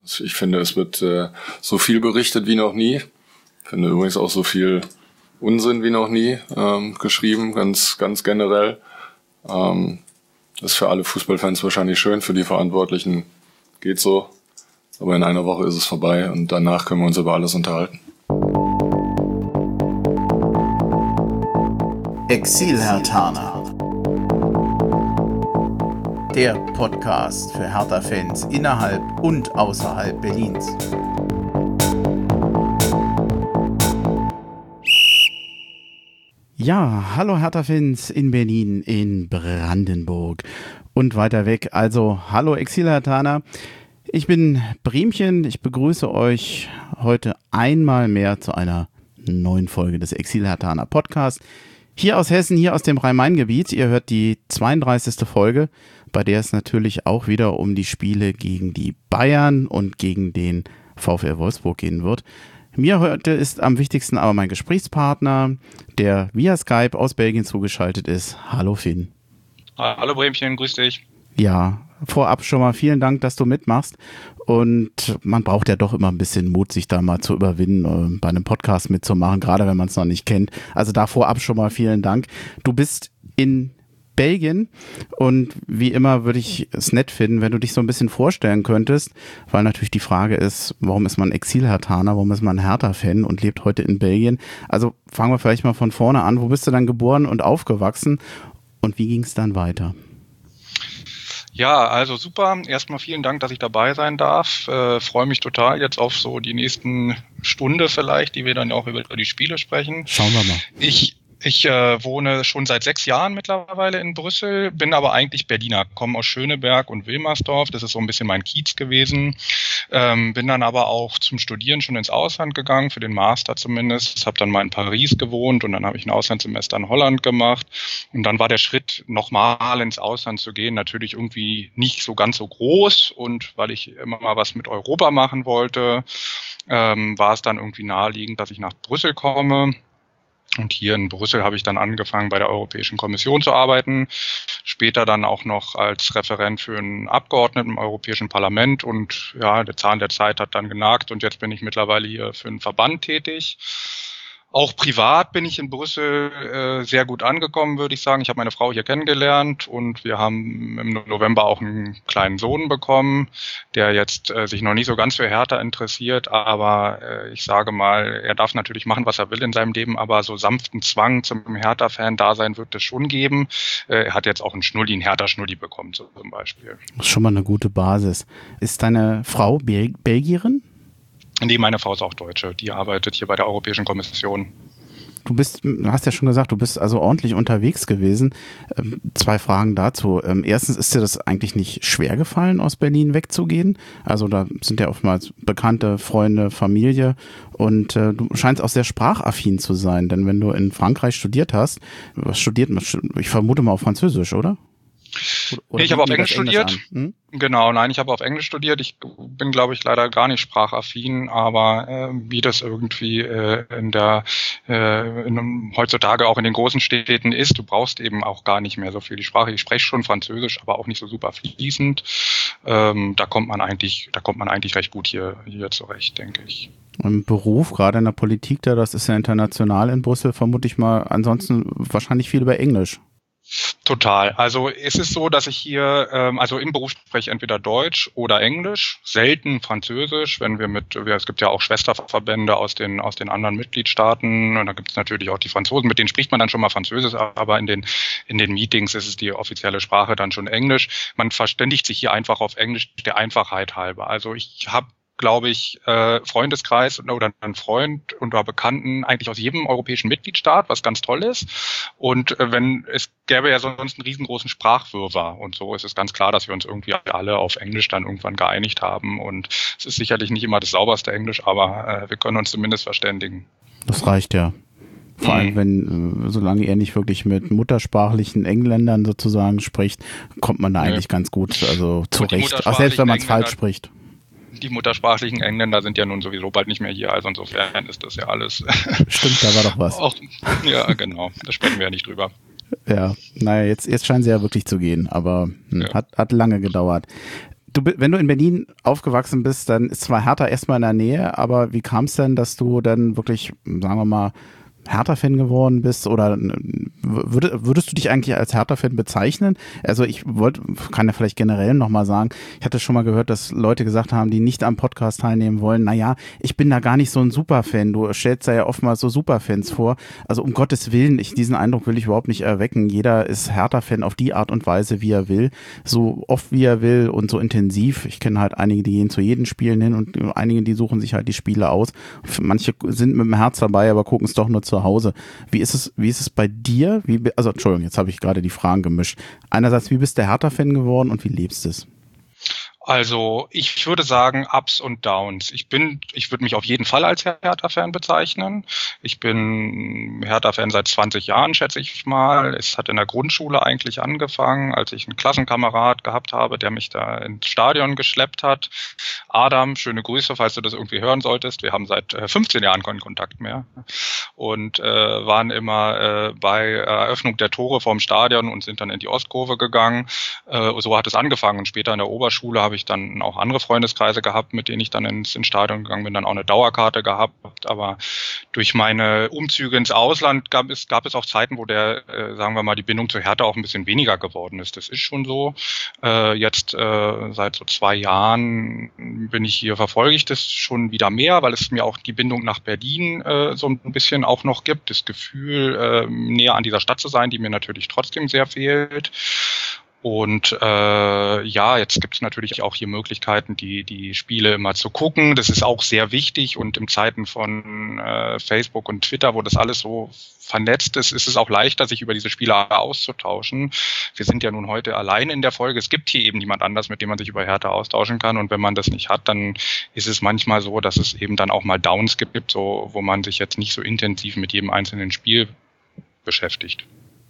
Ich finde, es wird so viel berichtet wie noch nie. Ich finde übrigens auch so viel Unsinn wie noch nie geschrieben, ganz generell. Das ist für alle Fußballfans wahrscheinlich schön, für die Verantwortlichen geht so. Aber in einer Woche ist es vorbei und danach können wir uns über alles unterhalten. Exil-Herthaner. Der Podcast für Hertha-Fans innerhalb und außerhalb Berlins. Ja, hallo Hertha-Fans in Berlin, in Brandenburg und weiter weg. Also, hallo Exil-Herthaner. Ich bin Bremchen, ich begrüße euch heute einmal mehr zu einer neuen Folge des Exil-Herthaner Podcasts. Hier aus Hessen, hier aus dem Rhein-Main-Gebiet. Ihr hört die 32. Folge, bei der es natürlich auch wieder um die Spiele gegen die Bayern und gegen den VfL Wolfsburg gehen wird. Mir heute ist am wichtigsten aber mein Gesprächspartner, der via Skype aus Belgien zugeschaltet ist. Hallo Finn. Hallo Bremchen, grüß dich. Ja, vorab schon mal vielen Dank, dass du mitmachst. Und man braucht ja doch immer ein bisschen Mut, sich da mal zu überwinden, bei einem Podcast mitzumachen, gerade wenn man es noch nicht kennt. Also da vorab schon mal vielen Dank. Du bist in Belgien und wie immer würde ich es nett finden, wenn du dich so ein bisschen vorstellen könntest, weil natürlich die Frage ist, warum ist man Exil-Herthaner, warum ist man Hertha-Fan und lebt heute in Belgien? Also fangen wir vielleicht mal von vorne an. Wo bist du dann geboren und aufgewachsen und wie ging es dann weiter? Ja, also super. Erstmal vielen Dank, dass ich dabei sein darf. Freue mich total jetzt auf so die nächsten Stunde vielleicht, die wir dann auch über die Spiele sprechen. Schauen wir mal. Ich wohne schon seit 6 Jahren mittlerweile in Brüssel, bin aber eigentlich Berliner, komme aus Schöneberg und Wilmersdorf, das ist so ein bisschen mein Kiez gewesen, bin dann aber auch zum Studieren schon ins Ausland gegangen, für den Master zumindest, habe dann mal in Paris gewohnt und dann habe ich ein Auslandssemester in Holland gemacht und dann war der Schritt, nochmal ins Ausland zu gehen, natürlich irgendwie nicht so ganz so groß und weil ich immer mal was mit Europa machen wollte, war es dann irgendwie naheliegend, dass ich nach Brüssel komme. Und hier in Brüssel habe ich dann angefangen, bei der Europäischen Kommission zu arbeiten, später dann auch noch als Referent für einen Abgeordneten im Europäischen Parlament und ja, der Zahn der Zeit hat dann genagt und jetzt bin ich mittlerweile hier für einen Verband tätig. Auch privat bin ich in Brüssel sehr gut angekommen, würde ich sagen. Ich habe meine Frau hier kennengelernt und wir haben im November auch einen kleinen Sohn bekommen, der jetzt sich noch nicht so ganz für Hertha interessiert, aber ich sage mal, er darf natürlich machen, was er will in seinem Leben, aber so sanften Zwang zum Hertha-Fan-Dasein wird es schon geben. Er hat jetzt auch einen Hertha-Schnulli bekommen zum Beispiel. Das ist schon mal eine gute Basis. Ist deine Frau Belgierin? Nee, meine Frau ist auch Deutsche. Die arbeitet hier bei der Europäischen Kommission. Du hast ja schon gesagt, du bist also ordentlich unterwegs gewesen. 2 Fragen dazu. Erstens, ist dir das eigentlich nicht schwer gefallen, aus Berlin wegzugehen? Also da sind ja oftmals Bekannte, Freunde, Familie und du scheinst auch sehr sprachaffin zu sein, denn wenn du in Frankreich studiert hast, was studiert man? Ich vermute mal auf Französisch, oder? Nee, ich habe auf Englisch studiert. Genau, nein, ich habe auf Englisch studiert. Ich bin, glaube ich, leider gar nicht sprachaffin, aber wie das irgendwie heutzutage auch in den großen Städten ist, du brauchst eben auch gar nicht mehr so viel die Sprache. Ich spreche schon Französisch, aber auch nicht so super fließend. Da kommt man eigentlich recht gut hier zurecht, denke ich. Im Beruf, gerade in der Politik, das ist ja international in Brüssel, vermute ich mal, ansonsten wahrscheinlich viel über Englisch. Total. Also es ist so, dass ich hier, also im Beruf spreche ich entweder Deutsch oder Englisch, selten Französisch, es gibt ja auch Schwesterverbände aus den anderen Mitgliedstaaten und da gibt es natürlich auch die Franzosen, mit denen spricht man dann schon mal Französisch, aber in den Meetings ist es die offizielle Sprache dann schon Englisch. Man verständigt sich hier einfach auf Englisch der Einfachheit halber. Also ich habe, glaube ich, Freundeskreis oder einen Freund oder Bekannten eigentlich aus jedem europäischen Mitgliedstaat, was ganz toll ist. Und es gäbe ja sonst einen riesengroßen Sprachwirrwarr. Und so ist es ganz klar, dass wir uns irgendwie alle auf Englisch dann irgendwann geeinigt haben. Und es ist sicherlich nicht immer das sauberste Englisch, aber wir können uns zumindest verständigen. Das reicht ja. Vor allem, solange er nicht wirklich mit muttersprachlichen Engländern sozusagen spricht, kommt man da eigentlich ganz gut zurecht. Auch selbst wenn man es falsch spricht. Die muttersprachlichen Engländer sind ja nun sowieso bald nicht mehr hier, also insofern ist das ja alles. Stimmt, da war doch was. Ja, genau, da sprechen wir ja nicht drüber. Ja, naja, jetzt scheinen sie ja wirklich zu gehen, aber hat lange gedauert. Wenn du in Berlin aufgewachsen bist, dann ist zwar Hertha erstmal in der Nähe, aber wie kam es denn, dass du dann wirklich, sagen wir mal, Hertha-Fan geworden bist? Oder würdest du dich eigentlich als Hertha-Fan bezeichnen? Also kann ja vielleicht generell nochmal sagen, ich hatte schon mal gehört, dass Leute gesagt haben, die nicht am Podcast teilnehmen wollen, naja, ich bin da gar nicht so ein Superfan. Du stellst da ja oftmals so Superfans vor. Also um Gottes Willen, diesen Eindruck will ich überhaupt nicht erwecken. Jeder ist Hertha-Fan auf die Art und Weise, wie er will, so oft wie er will und so intensiv. Ich kenne halt einige, die gehen zu jedem Spielen hin und einige, die suchen sich halt die Spiele aus. Manche sind mit dem Herz dabei, aber gucken es doch nur zu Hause. Wie ist es bei dir? Entschuldigung, jetzt habe ich gerade die Fragen gemischt. Einerseits, wie bist du Hertha-Fan geworden und wie lebst du es? Also ich würde sagen Ups und Downs. Ich würde mich auf jeden Fall als Hertha-Fan bezeichnen. Ich bin Hertha-Fan seit 20 Jahren, schätze ich mal. Es hat in der Grundschule eigentlich angefangen, als ich einen Klassenkamerad gehabt habe, der mich da ins Stadion geschleppt hat. Adam, schöne Grüße, falls du das irgendwie hören solltest. Wir haben seit 15 Jahren keinen Kontakt mehr und waren immer bei Eröffnung der Tore vorm Stadion und sind dann in die Ostkurve gegangen. So hat es angefangen und später in der Oberschule habe ich dann auch andere Freundeskreise gehabt, mit denen ich dann ins Stadion gegangen bin, dann auch eine Dauerkarte gehabt. Aber durch meine Umzüge ins Ausland gab es auch Zeiten, wo sagen wir mal, die Bindung zu Hertha auch ein bisschen weniger geworden ist. Das ist schon so. Jetzt seit so 2 Jahren bin ich hier, verfolge ich das schon wieder mehr, weil es mir auch die Bindung nach Berlin so ein bisschen auch noch gibt. Das Gefühl, näher an dieser Stadt zu sein, die mir natürlich trotzdem sehr fehlt. Und jetzt gibt es natürlich auch hier Möglichkeiten, die Spiele immer zu gucken. Das ist auch sehr wichtig und in Zeiten von Facebook und Twitter, wo das alles so vernetzt ist, ist es auch leichter, sich über diese Spiele auszutauschen. Wir sind ja nun heute alleine in der Folge. Es gibt hier eben niemand anders, mit dem man sich über Hertha austauschen kann. Und wenn man das nicht hat, dann ist es manchmal so, dass es eben dann auch mal Downs gibt, so, wo man sich jetzt nicht so intensiv mit jedem einzelnen Spiel beschäftigt.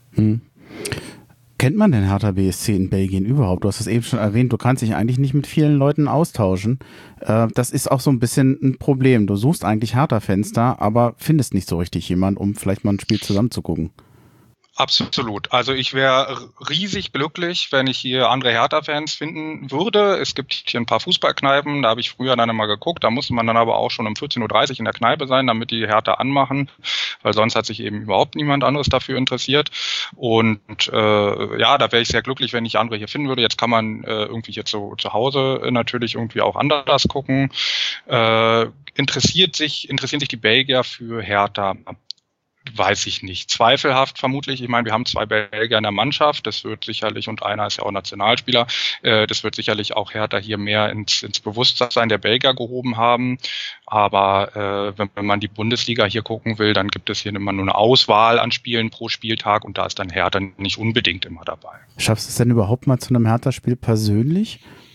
Kennt man den Hertha BSC in Belgien überhaupt? Du hast es eben schon erwähnt, du kannst dich eigentlich nicht mit vielen Leuten austauschen. Das ist auch so ein bisschen ein Problem. Du suchst eigentlich Hertha-Fans da, aber findest nicht so richtig jemanden, um vielleicht mal ein Spiel zusammen zu gucken. Absolut. Also ich wäre riesig glücklich, wenn ich hier andere Hertha-Fans finden würde. Es gibt hier ein paar Fußballkneipen, da habe ich früher dann immer geguckt. Da musste man dann aber auch schon um 14.30 Uhr in der Kneipe sein, damit die Hertha anmachen, weil sonst hat sich eben überhaupt niemand anderes dafür interessiert. Und da wäre ich sehr glücklich, wenn ich andere hier finden würde. Jetzt kann man irgendwie jetzt so zu Hause natürlich irgendwie auch anders gucken. Interessieren sich die Belgier für Hertha? Weiß ich nicht. Zweifelhaft vermutlich. Ich meine, wir haben 2 Belgier in der Mannschaft. Das wird sicherlich, und einer ist ja auch Nationalspieler, das wird sicherlich auch Hertha hier mehr ins Bewusstsein der Belgier gehoben haben. Aber wenn man die Bundesliga hier gucken will, dann gibt es hier immer nur eine Auswahl an Spielen pro Spieltag und da ist dann Hertha nicht unbedingt immer dabei. Schaffst du es denn überhaupt mal zu einem Hertha-Spiel persönlich?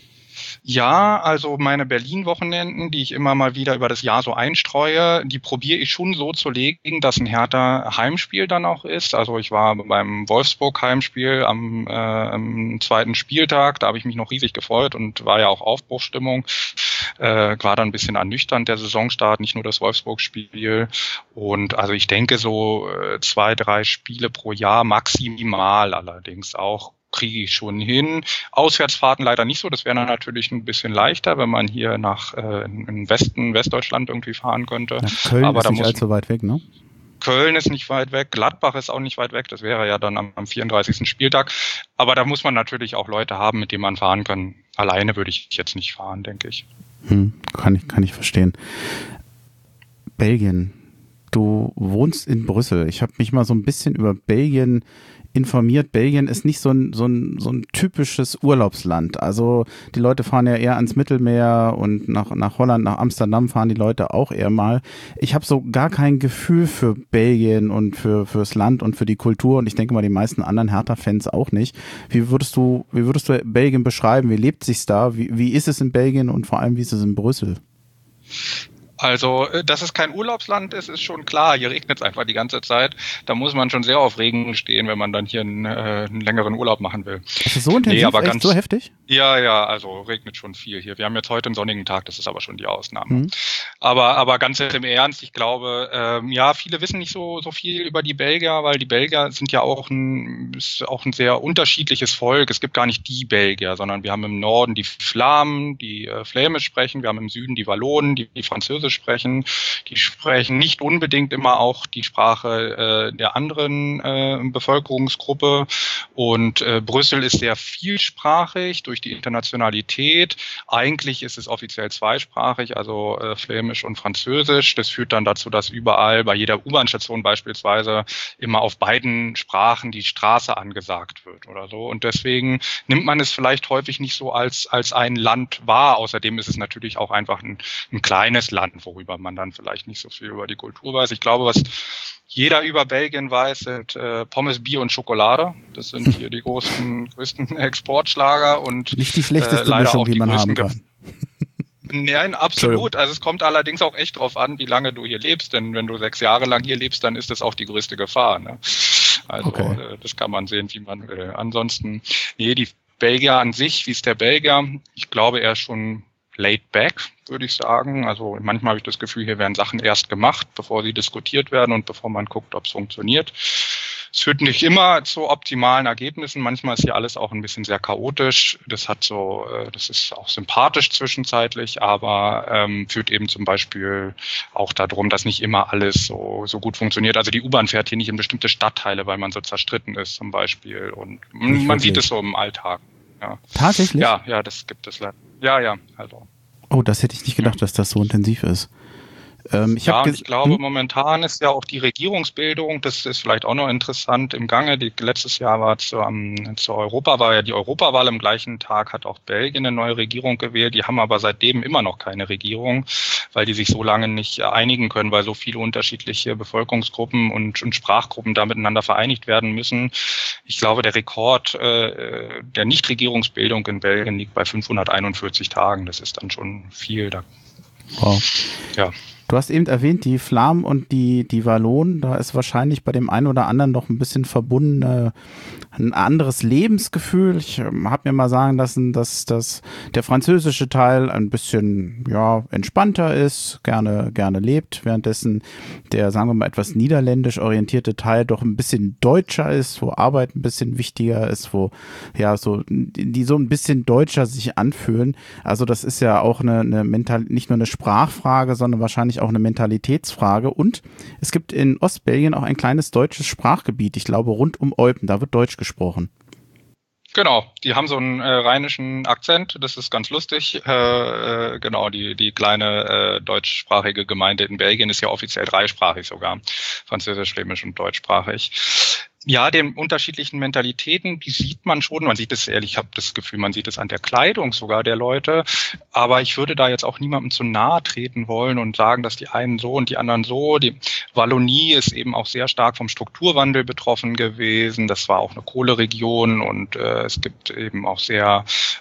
Ja, also meine Berlin-Wochenenden, die ich immer mal wieder über das Jahr so einstreue, die probiere ich schon so zu legen, dass ein Hertha-Heimspiel dann auch ist. Also ich war beim Wolfsburg-Heimspiel am 2. Spieltag, da habe ich mich noch riesig gefreut und war ja auch Aufbruchsstimmung. War dann ein bisschen ernüchternd der Saisonstart, nicht nur das Wolfsburg-Spiel. Und also ich denke so 2, 3 Spiele pro Jahr maximal allerdings auch. Kriege ich schon hin. Auswärtsfahrten leider nicht so. Das wäre dann natürlich ein bisschen leichter, wenn man hier nach in Westdeutschland irgendwie fahren könnte. Ja, Köln aber ist nicht allzu weit weg, ne? Köln ist nicht weit weg, Gladbach ist auch nicht weit weg. Das wäre ja dann am 34. Spieltag. Aber da muss man natürlich auch Leute haben, mit denen man fahren kann. Alleine würde ich jetzt nicht fahren, denke ich. Kann ich verstehen. Belgien. Du wohnst in Brüssel. Ich habe mich mal so ein bisschen über Belgien informiert. Belgien ist nicht so ein typisches Urlaubsland. Also die Leute fahren ja eher ans Mittelmeer und nach Holland, nach Amsterdam fahren die Leute auch eher mal. Ich habe so gar kein Gefühl für Belgien und fürs Land und für die Kultur und ich denke mal die meisten anderen Hertha-Fans auch nicht. Wie würdest du Belgien beschreiben? Wie lebt sich's da? Wie ist es in Belgien und vor allem wie ist es in Brüssel? Also, dass es kein Urlaubsland ist, ist schon klar. Hier regnet es einfach die ganze Zeit. Da muss man schon sehr auf Regen stehen, wenn man dann hier einen längeren Urlaub machen will. Ist das so intensiv, aber echt so heftig? Ja, also regnet schon viel hier. Wir haben jetzt heute einen sonnigen Tag, das ist aber schon die Ausnahme. Aber ganz im Ernst, ich glaube, viele wissen nicht so viel über die Belgier, weil die Belgier sind ja auch ein sehr unterschiedliches Volk. Es gibt gar nicht die Belgier, sondern wir haben im Norden die Flamen, die Flämisch sprechen. Wir haben im Süden die Wallonen, die Französisch sprechen. Die sprechen nicht unbedingt immer auch die Sprache der anderen Bevölkerungsgruppe. Und Brüssel ist sehr vielsprachig durch die Internationalität. Eigentlich ist es offiziell zweisprachig, also Flämisch und Französisch. Das führt dann dazu, dass überall bei jeder U-Bahn-Station beispielsweise immer auf beiden Sprachen die Straße angesagt wird oder so. Und deswegen nimmt man es vielleicht häufig nicht so als ein Land wahr. Außerdem ist es natürlich auch einfach ein kleines Land, worüber man dann vielleicht nicht so viel über die Kultur weiß. Ich glaube, was jeder über Belgien weiß, sind Pommes, Bier und Schokolade. Das sind hier die größten Exportschlager und nicht die schlechteste Mischung, die man haben kann. Nein, absolut. Also es kommt allerdings auch echt drauf an, wie lange du hier lebst. Denn wenn du 6 Jahre lang hier lebst, dann ist das auch die größte Gefahr. Ne? Also das kann man sehen, wie man will. Ansonsten, die Belgier an sich, wie ist der Belgier? Ich glaube, er ist schon laid back, würde ich sagen. Also manchmal habe ich das Gefühl, hier werden Sachen erst gemacht, bevor sie diskutiert werden und bevor man guckt, ob es funktioniert. Es führt nicht immer zu optimalen Ergebnissen. Manchmal ist hier alles auch ein bisschen sehr chaotisch. Das ist auch sympathisch zwischenzeitlich, aber führt eben zum Beispiel auch darum, dass nicht immer alles so gut funktioniert. Also die U-Bahn fährt hier nicht in bestimmte Stadtteile, weil man so zerstritten ist zum Beispiel. Und man sieht es so im Alltag. Ja. Tatsächlich? Ja, das gibt es leider. Ja, also. Oh, das hätte ich nicht gedacht, dass das so intensiv ist. Ich glaube, momentan ist ja auch die Regierungsbildung, das ist vielleicht auch noch interessant, im Gange. Letztes Jahr war zur Europawahl, ja die Europawahl am gleichen Tag, hat auch Belgien eine neue Regierung gewählt. Die haben aber seitdem immer noch keine Regierung, weil die sich so lange nicht einigen können, weil so viele unterschiedliche Bevölkerungsgruppen und Sprachgruppen da miteinander vereinigt werden müssen. Ich glaube, der Rekord der Nichtregierungsbildung in Belgien liegt bei 541 Tagen. Das ist dann schon viel. Wow. Ja. Du hast eben erwähnt, die Flamen und die Wallonen, da ist wahrscheinlich bei dem einen oder anderen noch ein bisschen verbunden ein anderes Lebensgefühl. Ich habe mir mal sagen lassen, dass der französische Teil ein bisschen entspannter ist, gerne lebt, währenddessen der, sagen wir mal, etwas niederländisch orientierte Teil doch ein bisschen deutscher ist, wo Arbeit ein bisschen wichtiger ist, wo die so ein bisschen deutscher sich anfühlen. Also das ist ja auch nicht nur eine Sprachfrage, sondern wahrscheinlich auch eine Mentalitätsfrage. Und es gibt in Ostbelgien auch ein kleines deutsches Sprachgebiet, ich glaube rund um Eupen, da wird Deutsch gesprochen. Genau, die haben so einen rheinischen Akzent, das ist ganz lustig. Genau, die kleine deutschsprachige Gemeinde in Belgien ist ja offiziell dreisprachig sogar, Französisch, Flämisch und deutschsprachig. Ja, den unterschiedlichen Mentalitäten, die sieht man schon. Man sieht es ehrlich, ich habe das Gefühl, man sieht es an der Kleidung sogar der Leute. Aber ich würde da jetzt auch niemandem zu nahe treten wollen und sagen, dass die einen so und die anderen so. Die Wallonie ist eben auch sehr stark vom Strukturwandel betroffen gewesen. Das war auch eine Kohleregion und es gibt eben auch sehr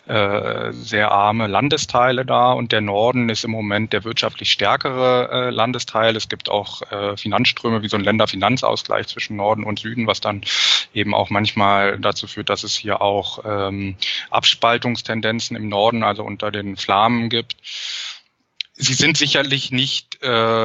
arme Landesteile da. Und der Norden ist im Moment der wirtschaftlich stärkere Landesteil. Es gibt auch Finanzströme wie so ein Länderfinanzausgleich zwischen Norden und Süden, was dann eben auch manchmal dazu führt, dass es hier auch Abspaltungstendenzen im Norden, also unter den Flamen gibt. Sie sind sicherlich nicht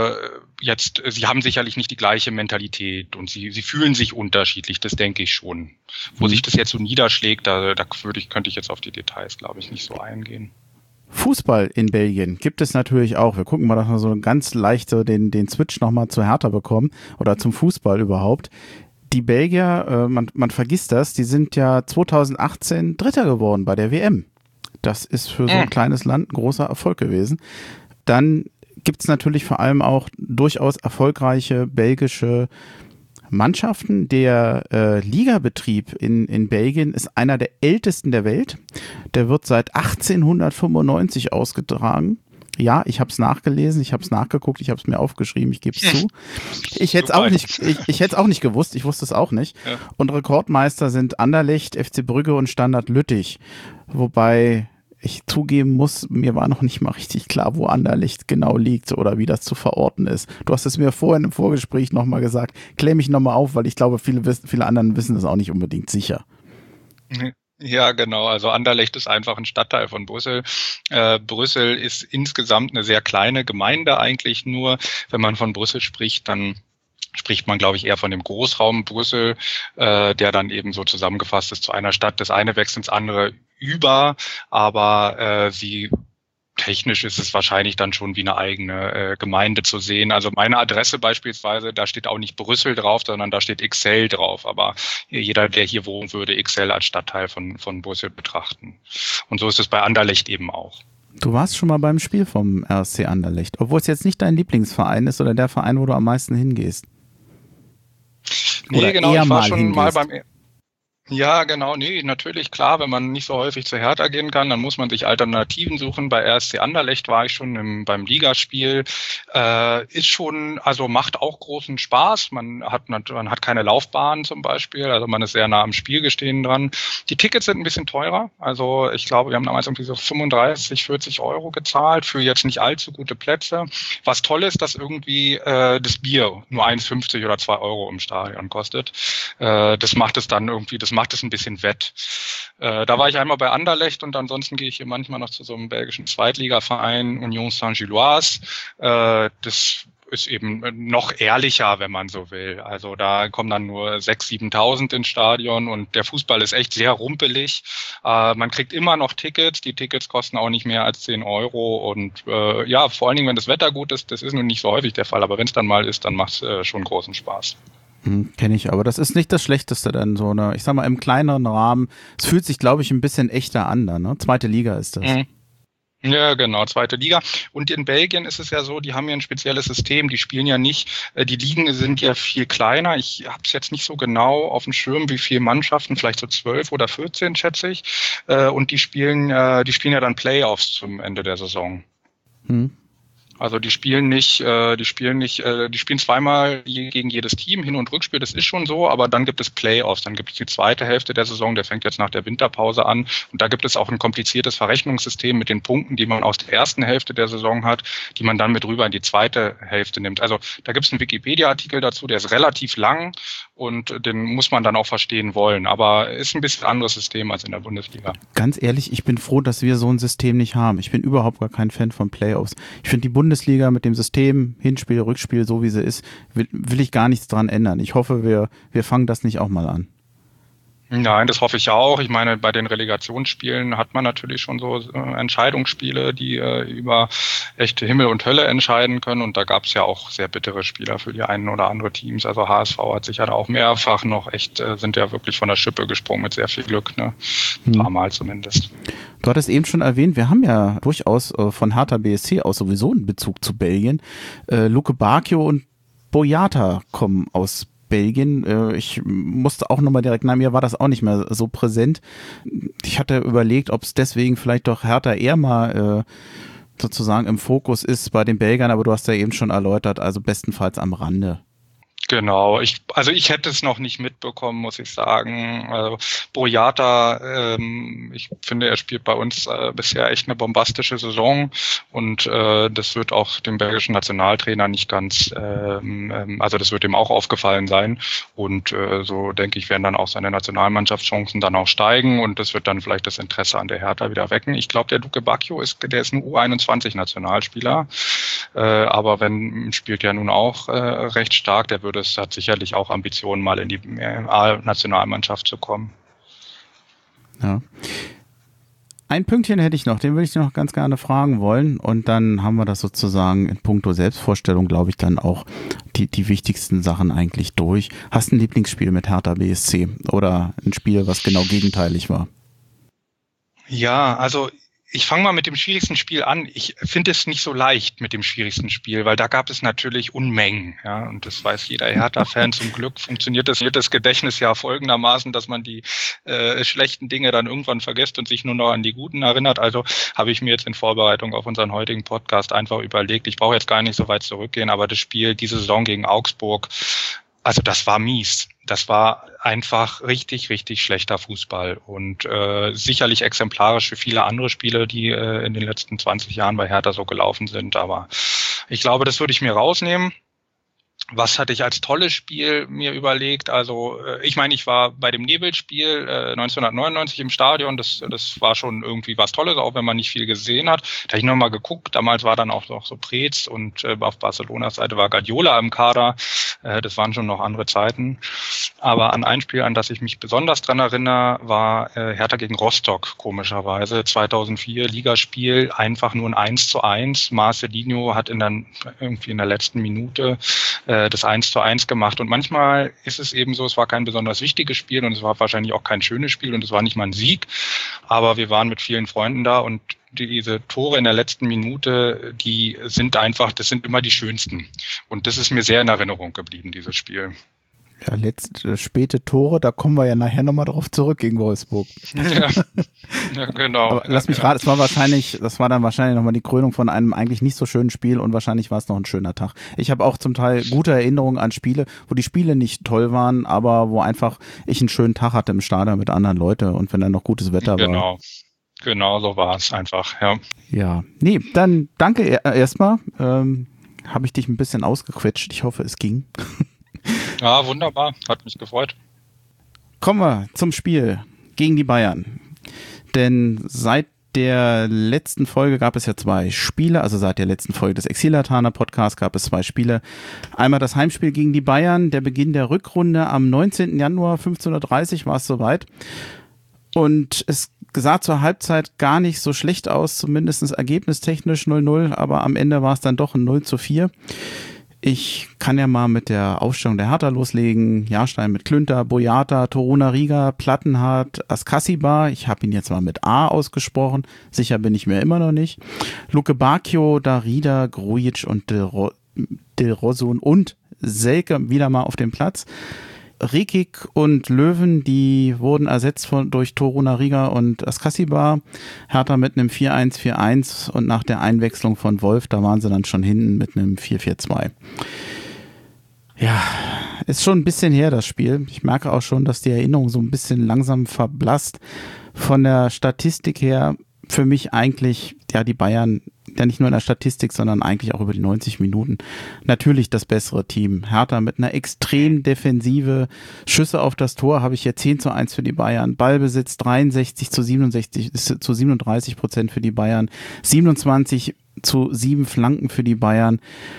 sie haben sicherlich nicht die gleiche Mentalität und sie fühlen sich unterschiedlich, das denke ich schon. Wo sich das jetzt so niederschlägt, da könnte ich jetzt auf die Details, glaube ich, nicht so eingehen. Fußball in Belgien gibt es natürlich auch. Wir gucken mal, dass wir so ganz leicht den Switch nochmal zu Hertha bekommen oder zum Fußball überhaupt. Die Belgier, man vergisst das, die sind ja 2018 Dritter geworden bei der WM. Das ist für so ein kleines Land ein großer Erfolg gewesen. Dann gibt es natürlich vor allem auch durchaus erfolgreiche belgische Mannschaften. Der Ligabetrieb in Belgien ist einer der ältesten der Welt. Der wird seit 1895 ausgetragen. Ja, ich habe es nachgelesen, ich habe es nachgeguckt, ich habe es mir aufgeschrieben, ich gebe es zu. Ich hätte es auch nicht gewusst, ich wusste es auch nicht. Ja. Und Rekordmeister sind Anderlecht, FC Brügge und Standard Lüttich. Wobei ich zugeben muss, mir war noch nicht mal richtig klar, wo Anderlecht genau liegt oder wie das zu verorten ist. Du hast es mir vorhin im Vorgespräch nochmal gesagt. Klär mich nochmal auf, weil ich glaube, viele anderen wissen das auch nicht unbedingt sicher. Ja, genau. Also Anderlecht ist einfach ein Stadtteil von Brüssel. Brüssel ist insgesamt eine sehr kleine Gemeinde eigentlich nur. Wenn man von Brüssel spricht, dann spricht man, glaube ich, eher von dem Großraum Brüssel, der dann eben so zusammengefasst ist zu einer Stadt. Das eine wächst ins andere über, aber technisch ist es wahrscheinlich dann schon wie eine eigene Gemeinde zu sehen. Also meine Adresse beispielsweise, da steht auch nicht Brüssel drauf, sondern da steht Ixelles drauf. Aber jeder, der hier wohnt, würde Ixelles als Stadtteil von Brüssel betrachten. Und so ist es bei Anderlecht eben auch. Du warst schon mal beim Spiel vom RSC Anderlecht, obwohl es jetzt nicht dein Lieblingsverein ist oder der Verein, wo du am meisten hingehst. Oder nee, genau, eher ich war mal schon hingehst. mal beim... Ja, genau, nee, natürlich, klar, wenn man nicht so häufig zu Hertha gehen kann, dann muss man sich Alternativen suchen. Bei RSC Anderlecht war ich schon beim Ligaspiel. Ist schon, also macht auch großen Spaß. Man hat keine Laufbahn zum Beispiel, also man ist sehr nah am Spielgeschehen dran. Die Tickets sind ein bisschen teurer. Also ich glaube, wir haben damals irgendwie so 35, 40 Euro gezahlt für jetzt nicht allzu gute Plätze. Was toll ist, dass irgendwie das Bier nur 1,50 oder 2 Euro im Stadion kostet. Das macht es dann irgendwie, macht es ein bisschen wett. Da war ich einmal bei Anderlecht und ansonsten gehe ich hier manchmal noch zu so einem belgischen Zweitligaverein, Union Saint-Gilloise. Das ist eben noch ehrlicher, wenn man so will. Also da kommen dann nur 6.000, 7.000 ins Stadion und der Fußball ist echt sehr rumpelig. Man kriegt immer noch Tickets. Die Tickets kosten auch nicht mehr als 10 Euro und ja, vor allen Dingen, wenn das Wetter gut ist, das ist nun nicht so häufig der Fall, aber wenn es dann mal ist, dann macht es schon großen Spaß. Kenne ich, aber das ist nicht das Schlechteste dann so, ne? Ich sag mal, im kleineren Rahmen. Es fühlt sich, glaube ich, ein bisschen echter an, ne? Zweite Liga ist das. Ja, genau, zweite Liga. Und in Belgien ist es ja so, die haben ja ein spezielles System, die spielen ja nicht, die Ligen sind ja viel kleiner. Ich habe es jetzt nicht so genau auf dem Schirm, wie viele Mannschaften, vielleicht so 12 oder 14, schätze ich. Und die spielen ja dann Playoffs zum Ende der Saison. Also die spielen zweimal gegen jedes Team, Hin- und Rückspiel, das ist schon so, aber dann gibt es Playoffs, dann gibt es die zweite Hälfte der Saison, der fängt jetzt nach der Winterpause an und da gibt es auch ein kompliziertes Verrechnungssystem mit den Punkten, die man aus der ersten Hälfte der Saison hat, die man dann mit rüber in die zweite Hälfte nimmt. Also da gibt es einen Wikipedia-Artikel dazu, der ist relativ lang und den muss man dann auch verstehen wollen, aber ist ein bisschen anderes System als in der Bundesliga. Ganz ehrlich, ich bin froh, dass wir so ein System nicht haben. Ich bin überhaupt gar kein Fan von Playoffs. Ich finde die Bundesliga mit dem System, Hinspiel, Rückspiel, so wie sie ist, will ich gar nichts dran ändern. Ich hoffe, wir fangen das nicht auch mal an. Nein, das hoffe ich auch. Ich meine, bei den Relegationsspielen hat man natürlich schon so Entscheidungsspiele, die über echte Himmel und Hölle entscheiden können. Und da gab es ja auch sehr bittere Spieler für die einen oder andere Teams. Also HSV hat sich ja da auch mehrfach noch sind ja wirklich von der Schippe gesprungen mit sehr viel Glück, ne? Ein paar Mal zumindest. Du hattest eben schon erwähnt, wir haben ja durchaus von Hertha BSC aus sowieso einen Bezug zu Belgien. Luke Bacchio und Boyata kommen aus Belgien. Ich musste auch nochmal direkt, mir war das auch nicht mehr so präsent. Ich hatte überlegt, ob es deswegen vielleicht doch Hertha eher mal sozusagen im Fokus ist bei den Belgiern, aber du hast ja eben schon erläutert, also bestenfalls am Rande. Genau, ich hätte es noch nicht mitbekommen, muss ich sagen. Also Boyata, ich finde, er spielt bei uns bisher echt eine bombastische Saison und das wird auch dem belgischen Nationaltrainer nicht ganz, also das wird ihm auch aufgefallen sein und so denke ich, werden dann auch seine Nationalmannschaftschancen dann auch steigen und das wird dann vielleicht das Interesse an der Hertha wieder wecken. Ich glaube, der Luke Bacchio der ist ein U21-Nationalspieler, aber spielt ja nun auch recht stark, hat sicherlich auch Ambitionen, mal in die A-Nationalmannschaft zu kommen. Ja. Ein Pünktchen hätte ich noch, den würde ich dir noch ganz gerne fragen wollen und dann haben wir das sozusagen in puncto Selbstvorstellung, glaube ich, dann auch die wichtigsten Sachen eigentlich durch. Hast du ein Lieblingsspiel mit Hertha BSC oder ein Spiel, was genau gegenteilig war? Ja, also ich fange mal mit dem schwierigsten Spiel an. Ich finde es nicht so leicht mit dem schwierigsten Spiel, weil da gab es natürlich Unmengen. Ja, und das weiß jeder Hertha-Fan. Zum Glück funktioniert das Gedächtnis ja folgendermaßen, dass man die schlechten Dinge dann irgendwann vergisst und sich nur noch an die guten erinnert. Also habe ich mir jetzt in Vorbereitung auf unseren heutigen Podcast einfach überlegt, ich brauche jetzt gar nicht so weit zurückgehen, aber das Spiel, diese Saison gegen Augsburg, Also das war mies. Das war einfach richtig, richtig schlechter Fußball und sicherlich exemplarisch für viele andere Spiele, die in den letzten 20 Jahren bei Hertha so gelaufen sind. Aber ich glaube, das würde ich mir rausnehmen. Was hatte ich als tolles Spiel mir überlegt? Also ich meine, ich war bei dem Nebelspiel 1999 im Stadion. Das war schon irgendwie was Tolles, auch wenn man nicht viel gesehen hat. Da habe ich nochmal geguckt. Damals war dann auch noch so Preetz und auf Barcelonas Seite war Guardiola im Kader. Das waren schon noch andere Zeiten. Aber an ein Spiel, an das ich mich besonders dran erinnere, war Hertha gegen Rostock, komischerweise. 2004 Ligaspiel, einfach nur ein 1:1. Marcelinho hat irgendwie in der letzten Minute das 1:1 gemacht. Und manchmal ist es eben so, es war kein besonders wichtiges Spiel und es war wahrscheinlich auch kein schönes Spiel und es war nicht mal ein Sieg. Aber wir waren mit vielen Freunden da und diese Tore in der letzten Minute, das sind immer die schönsten. Und das ist mir sehr in Erinnerung geblieben, dieses Spiel. Ja, späte Tore, da kommen wir ja nachher nochmal drauf zurück gegen Wolfsburg. Ja, genau. Aber lass mich raten, das war dann wahrscheinlich nochmal die Krönung von einem eigentlich nicht so schönen Spiel und wahrscheinlich war es noch ein schöner Tag. Ich habe auch zum Teil gute Erinnerungen an Spiele, wo die Spiele nicht toll waren, aber wo einfach ich einen schönen Tag hatte im Stadion mit anderen Leuten und wenn dann noch gutes Wetter war. Genau, so war es einfach, ja. Ja, nee, dann danke erstmal. Habe ich dich ein bisschen ausgequetscht. Ich hoffe, es ging. Ja, wunderbar. Hat mich gefreut. Kommen wir zum Spiel gegen die Bayern. Denn seit der letzten Folge gab es ja 2 Spiele, also seit der letzten Folge des Exil-Latana Podcasts gab es 2 Spiele. Einmal das Heimspiel gegen die Bayern, der Beginn der Rückrunde am 19. Januar 15:30 war es soweit. Und es sah zur Halbzeit gar nicht so schlecht aus, zumindest ergebnistechnisch 0:0, aber am Ende war es dann doch ein 0:4. Ich kann ja mal mit der Aufstellung der Hertha loslegen. Jahrstein mit Klünter, Boyata, Torunariga, Plattenhardt, Askasiba. Ich habe ihn jetzt mal mit A ausgesprochen. Sicher bin ich mir immer noch nicht. Luke Bacchio, Darida, Grujic und Del Rosun und Selke wieder mal auf dem Platz. Rekik und Löwen, die wurden ersetzt durch Torunariga und Askasiba. Hertha mit einem 4-1-4-1 und nach der Einwechslung von Wolf, da waren sie dann schon hinten mit einem 4-4-2. Ja, ist schon ein bisschen her, das Spiel. Ich merke auch schon, dass die Erinnerung so ein bisschen langsam verblasst. Von der Statistik her für mich eigentlich, ja, die Bayern, ja nicht nur in der Statistik, sondern eigentlich auch über die 90 Minuten, natürlich das bessere Team. Hertha mit einer extrem Defensive, Schüsse auf das Tor habe ich hier 10:1 für die Bayern, Ballbesitz 63-37% für die Bayern, 27:7 Flanken für die Bayern.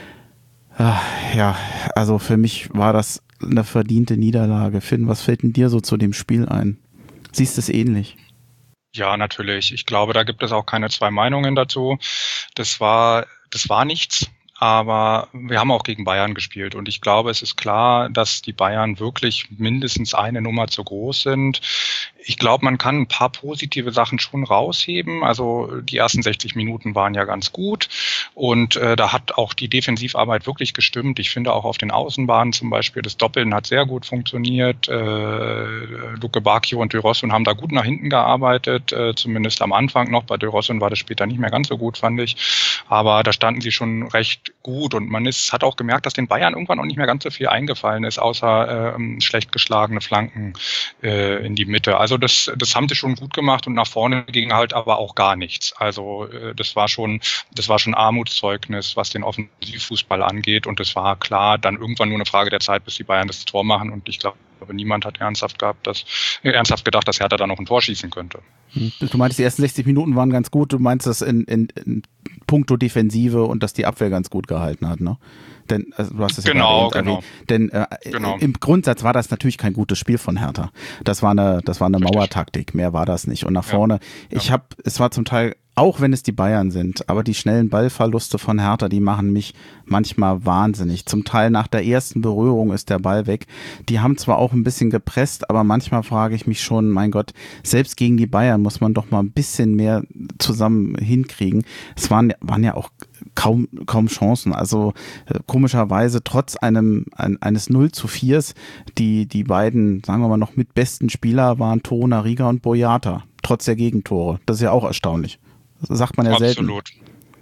Ja, also für mich war das eine verdiente Niederlage. Finn, was fällt denn dir so zu dem Spiel ein? Siehst du es ähnlich? Ja, natürlich. Ich glaube, da gibt es auch keine 2 Meinungen dazu. Das war nichts. Aber wir haben auch gegen Bayern gespielt und ich glaube, es ist klar, dass die Bayern wirklich mindestens eine Nummer zu groß sind. Ich glaube, man kann ein paar positive Sachen schon rausheben. Also die ersten 60 Minuten waren ja ganz gut und da hat auch die Defensivarbeit wirklich gestimmt. Ich finde auch auf den Außenbahnen zum Beispiel, das Doppeln hat sehr gut funktioniert. Luke Bacchio und Del Rosun haben da gut nach hinten gearbeitet, zumindest am Anfang noch. Bei Del Rosun war das später nicht mehr ganz so gut, fand ich. Aber da standen sie schon recht gut und man hat auch gemerkt, dass den Bayern irgendwann auch nicht mehr ganz so viel eingefallen ist, außer schlecht geschlagene Flanken in die Mitte. Also das haben sie schon gut gemacht und nach vorne ging halt aber auch gar nichts. Also das war schon Armutszeugnis, was den Offensivfußball angeht und es war klar, dann irgendwann nur eine Frage der Zeit, bis die Bayern das Tor machen und ich glaube, niemand hat ernsthaft gedacht, dass Hertha da noch ein Tor schießen könnte. Du meintest, die ersten 60 Minuten waren ganz gut. Du meinst das in puncto Defensive und dass die Abwehr ganz gut gehalten hat, ne? Denn du hast es ja gerade erwähnt. Denn im Grundsatz war das natürlich kein gutes Spiel von Hertha. Das war eine Mauertaktik. Mehr war das nicht. Und nach vorne, es war zum Teil, auch wenn es die Bayern sind, aber die schnellen Ballverluste von Hertha, die machen mich manchmal wahnsinnig. Zum Teil nach der ersten Berührung ist der Ball weg. Die haben zwar auch ein bisschen gepresst, aber manchmal frage ich mich schon, mein Gott, selbst gegen die Bayern muss man doch mal ein bisschen mehr zusammen hinkriegen. Es waren ja auch kaum Chancen. Also komischerweise trotz eines 0:4 die beiden, sagen wir mal, noch mit besten Spieler waren Torunariga und Boyata, trotz der Gegentore. Das ist ja auch erstaunlich. Das sagt man ja selten. Absolut.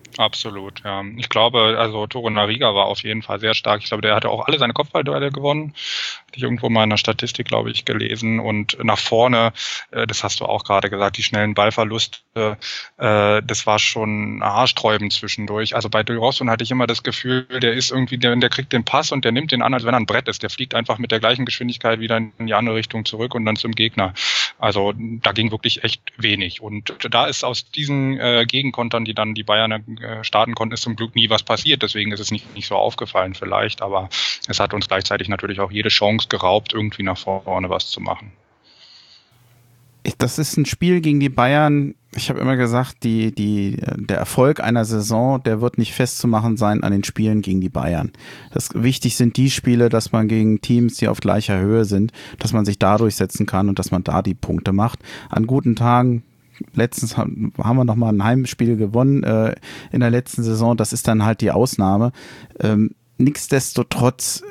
Absolut, ja. Ich glaube, also Torunariga war auf jeden Fall sehr stark. Ich glaube, der hatte auch alle seine Kopfballduelle gewonnen. Hatte ich irgendwo mal in der Statistik, glaube ich, gelesen. Und nach vorne, das hast du auch gerade gesagt, die schnellen Ballverluste, das war schon haarsträubend zwischendurch. Also bei Del Rosson hatte ich immer das Gefühl, der ist irgendwie, der kriegt den Pass und der nimmt den an, als wenn er ein Brett ist. Der fliegt einfach mit der gleichen Geschwindigkeit wieder in die andere Richtung zurück und dann zum Gegner. Also da ging wirklich echt wenig. Und da ist aus diesen Gegenkontern, die dann die Bayern starten konnten, ist zum Glück nie was passiert. Deswegen ist es nicht so aufgefallen vielleicht. Aber es hat uns gleichzeitig natürlich auch jede Chance geraubt, irgendwie nach vorne was zu machen. Das ist ein Spiel gegen die Bayern. Ich habe immer gesagt, der Erfolg einer Saison, der wird nicht festzumachen sein an den Spielen gegen die Bayern. Wichtig sind die Spiele, dass man gegen Teams, die auf gleicher Höhe sind, dass man sich da durchsetzen kann und dass man da die Punkte macht. An guten Tagen, letztens haben wir noch mal ein Heimspiel gewonnen in der letzten Saison. Das ist dann halt die Ausnahme. Nichtsdestotrotz,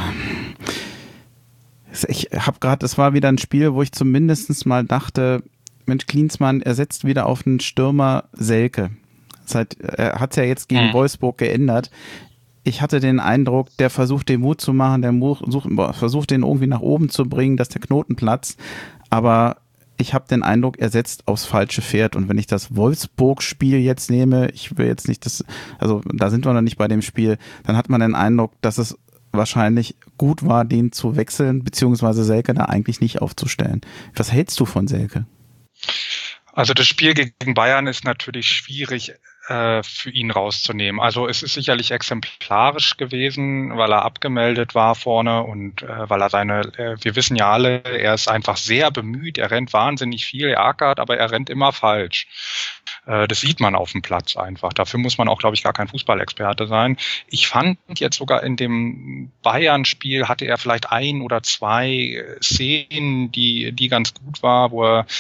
ich habe gerade, es war wieder ein Spiel, wo ich zumindest mal dachte, Mensch, Klinsmann, er setzt wieder auf den Stürmer Selke. Er hat es ja jetzt gegen Wolfsburg geändert. Ich hatte den Eindruck, der versucht den Mut zu machen, versucht den irgendwie nach oben zu bringen, dass der Knoten platzt. Aber ich habe den Eindruck, er setzt aufs falsche Pferd. Und wenn ich das Wolfsburg-Spiel jetzt nehme, ich will jetzt nicht also da sind wir noch nicht bei dem Spiel, dann hat man den Eindruck, dass es wahrscheinlich gut war, den zu wechseln, beziehungsweise Selke da eigentlich nicht aufzustellen. Was hältst du von Selke? Also das Spiel gegen Bayern ist natürlich schwierig für ihn rauszunehmen. Also es ist sicherlich exemplarisch gewesen, weil er abgemeldet war vorne und weil er wir wissen ja alle, er ist einfach sehr bemüht, er rennt wahnsinnig viel, er ackert, aber er rennt immer falsch. Das sieht man auf dem Platz einfach. Dafür muss man auch, glaube ich, gar kein Fußballexperte sein. Ich fand jetzt sogar in dem Bayern-Spiel hatte er vielleicht 1 oder 2 Szenen, die ganz gut war, wo er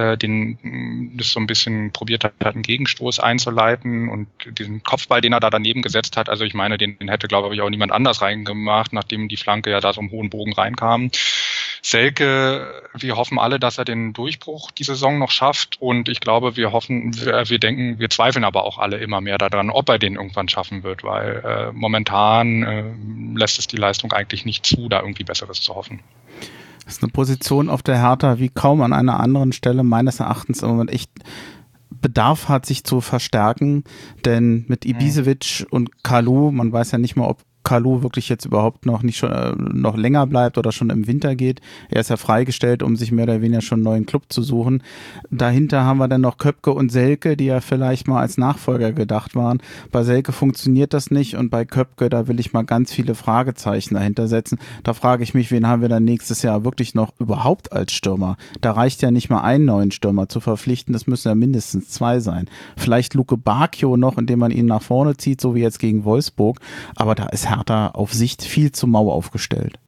das so ein bisschen probiert hat, einen Gegenstoß einzuleiten und diesen Kopfball, den er da daneben gesetzt hat. Also ich meine, den hätte, glaube ich, auch niemand anders reingemacht, nachdem die Flanke ja da so im hohen Bogen reinkam. Selke, wir hoffen alle, dass er den Durchbruch die Saison noch schafft und ich glaube, wir zweifeln aber auch alle immer mehr daran, ob er den irgendwann schaffen wird, weil momentan lässt es die Leistung eigentlich nicht zu, da irgendwie Besseres zu hoffen. Das ist eine Position auf der Hertha wie kaum an einer anderen Stelle meines Erachtens im Moment echt Bedarf hat, sich zu verstärken, denn mit Ibisevic und Kalou, man weiß ja nicht mal, ob Kalou wirklich jetzt überhaupt noch länger bleibt oder schon im Winter geht. Er ist ja freigestellt, um sich mehr oder weniger schon einen neuen Club zu suchen. Dahinter haben wir dann noch Köpke und Selke, die ja vielleicht mal als Nachfolger gedacht waren. Bei Selke funktioniert das nicht und bei Köpke, da will ich mal ganz viele Fragezeichen dahinter setzen. Da frage ich mich, wen haben wir dann nächstes Jahr wirklich noch überhaupt als Stürmer? Da reicht ja nicht mal einen neuen Stürmer zu verpflichten, das müssen ja mindestens 2 sein. Vielleicht Luke Bacchio noch, indem man ihn nach vorne zieht, so wie jetzt gegen Wolfsburg, aber da ist Hertha auf Sicht viel zu mau aufgestellt.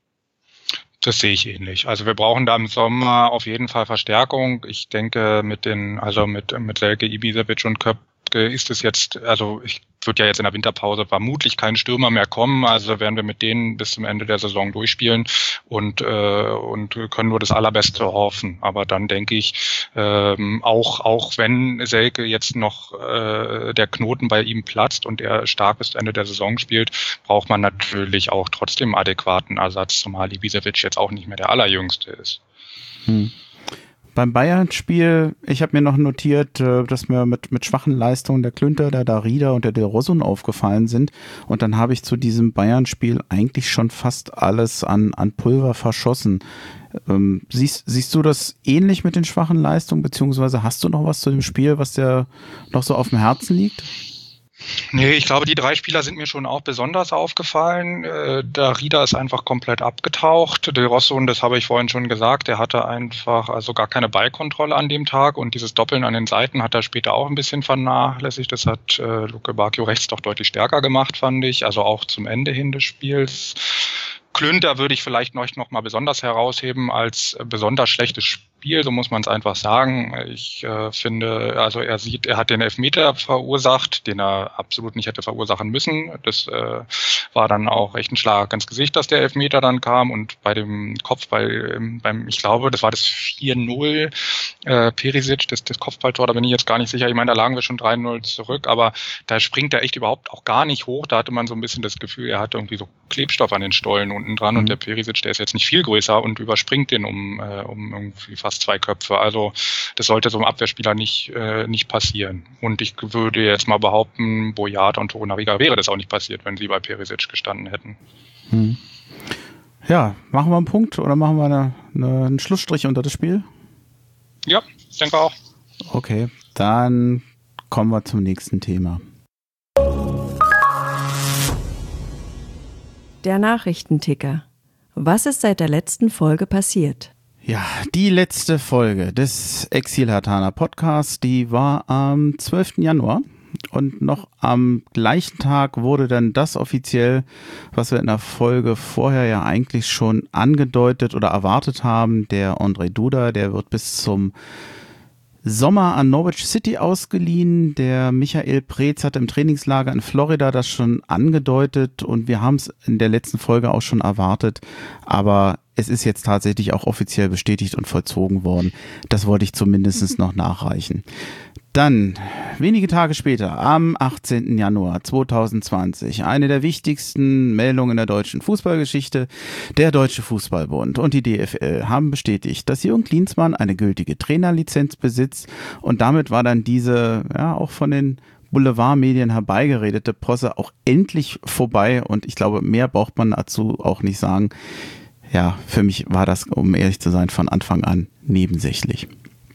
Das sehe ich ähnlich. Also wir brauchen da im Sommer auf jeden Fall Verstärkung. Ich denke mit Selke, Ibisevic und Köpke ist es jetzt, also wird ja jetzt in der Winterpause vermutlich kein Stürmer mehr kommen, also werden wir mit denen bis zum Ende der Saison durchspielen und können nur das Allerbeste hoffen. Aber dann denke ich, auch wenn Selke jetzt noch der Knoten bei ihm platzt und er stark bis Ende der Saison spielt, braucht man natürlich auch trotzdem adäquaten Ersatz, zumal Ibisevic jetzt auch nicht mehr der Allerjüngste ist. Beim Bayern-Spiel, ich habe mir noch notiert, dass mir mit schwachen Leistungen der Klünter, der Darida und der Del Rosson aufgefallen sind. Und dann habe ich zu diesem Bayern-Spiel eigentlich schon fast alles an Pulver verschossen. Siehst du das ähnlich mit den schwachen Leistungen, beziehungsweise hast du noch was zu dem Spiel, was dir noch so auf dem Herzen liegt? Nee, ich glaube, die 3 Spieler sind mir schon auch besonders aufgefallen. Darida ist einfach komplett abgetaucht. Del Rosson, das habe ich vorhin schon gesagt, der hatte einfach also gar keine Ballkontrolle an dem Tag und dieses Doppeln an den Seiten hat er später auch ein bisschen vernachlässigt. Das hat Luke Bacchio rechts doch deutlich stärker gemacht, fand ich, also auch zum Ende hin des Spiels. Klünter würde ich vielleicht noch mal besonders herausheben als besonders schlechtes Spiel Spiel, so muss man es einfach sagen. Ich finde, also er hat den Elfmeter verursacht, den er absolut nicht hätte verursachen müssen. Das war dann auch echt ein Schlag ins Gesicht, dass der Elfmeter dann kam. Und bei dem Kopfball, ich glaube, das war das 4-0 Perisic, das Kopfballtor, da bin ich jetzt gar nicht sicher. Ich meine, da lagen wir schon 3-0 zurück, aber da springt er echt überhaupt auch gar nicht hoch. Da hatte man so ein bisschen das Gefühl, er hatte irgendwie so Klebstoff an den Stollen unten dran und der Perisic, der ist jetzt nicht viel größer und überspringt den um irgendwie fast 2 Köpfe. Also das sollte so einem Abwehrspieler nicht passieren. Und ich würde jetzt mal behaupten, Boyata und Torunariga wäre das auch nicht passiert, wenn sie bei Perisic gestanden hätten. Ja, machen wir einen Punkt oder machen wir einen Schlussstrich unter das Spiel? Ja, ich denke auch. Okay, dann kommen wir zum nächsten Thema. Der Nachrichtenticker. Was ist seit der letzten Folge passiert? Ja, die letzte Folge des Exil Herthaner Podcasts, die war am 12. Januar. Und noch am gleichen Tag wurde dann das offiziell, was wir in der Folge vorher ja eigentlich schon angedeutet oder erwartet haben, der Ondrej Duda, der wird bis zum Sommer an Norwich City ausgeliehen. Der Michael Preetz hat im Trainingslager in Florida das schon angedeutet und wir haben es in der letzten Folge auch schon erwartet, aber es ist jetzt tatsächlich auch offiziell bestätigt und vollzogen worden. Das wollte ich zumindest noch nachreichen. Dann, wenige Tage später, am 18. Januar 2020, eine der wichtigsten Meldungen in der deutschen Fußballgeschichte, der Deutsche Fußballbund und die DFL haben bestätigt, dass Jürgen Klinsmann eine gültige Trainerlizenz besitzt und damit war dann diese, ja, auch von den Boulevardmedien herbeigeredete Posse auch endlich vorbei und ich glaube, mehr braucht man dazu auch nicht sagen. Ja, für mich war das, um ehrlich zu sein, von Anfang an nebensächlich.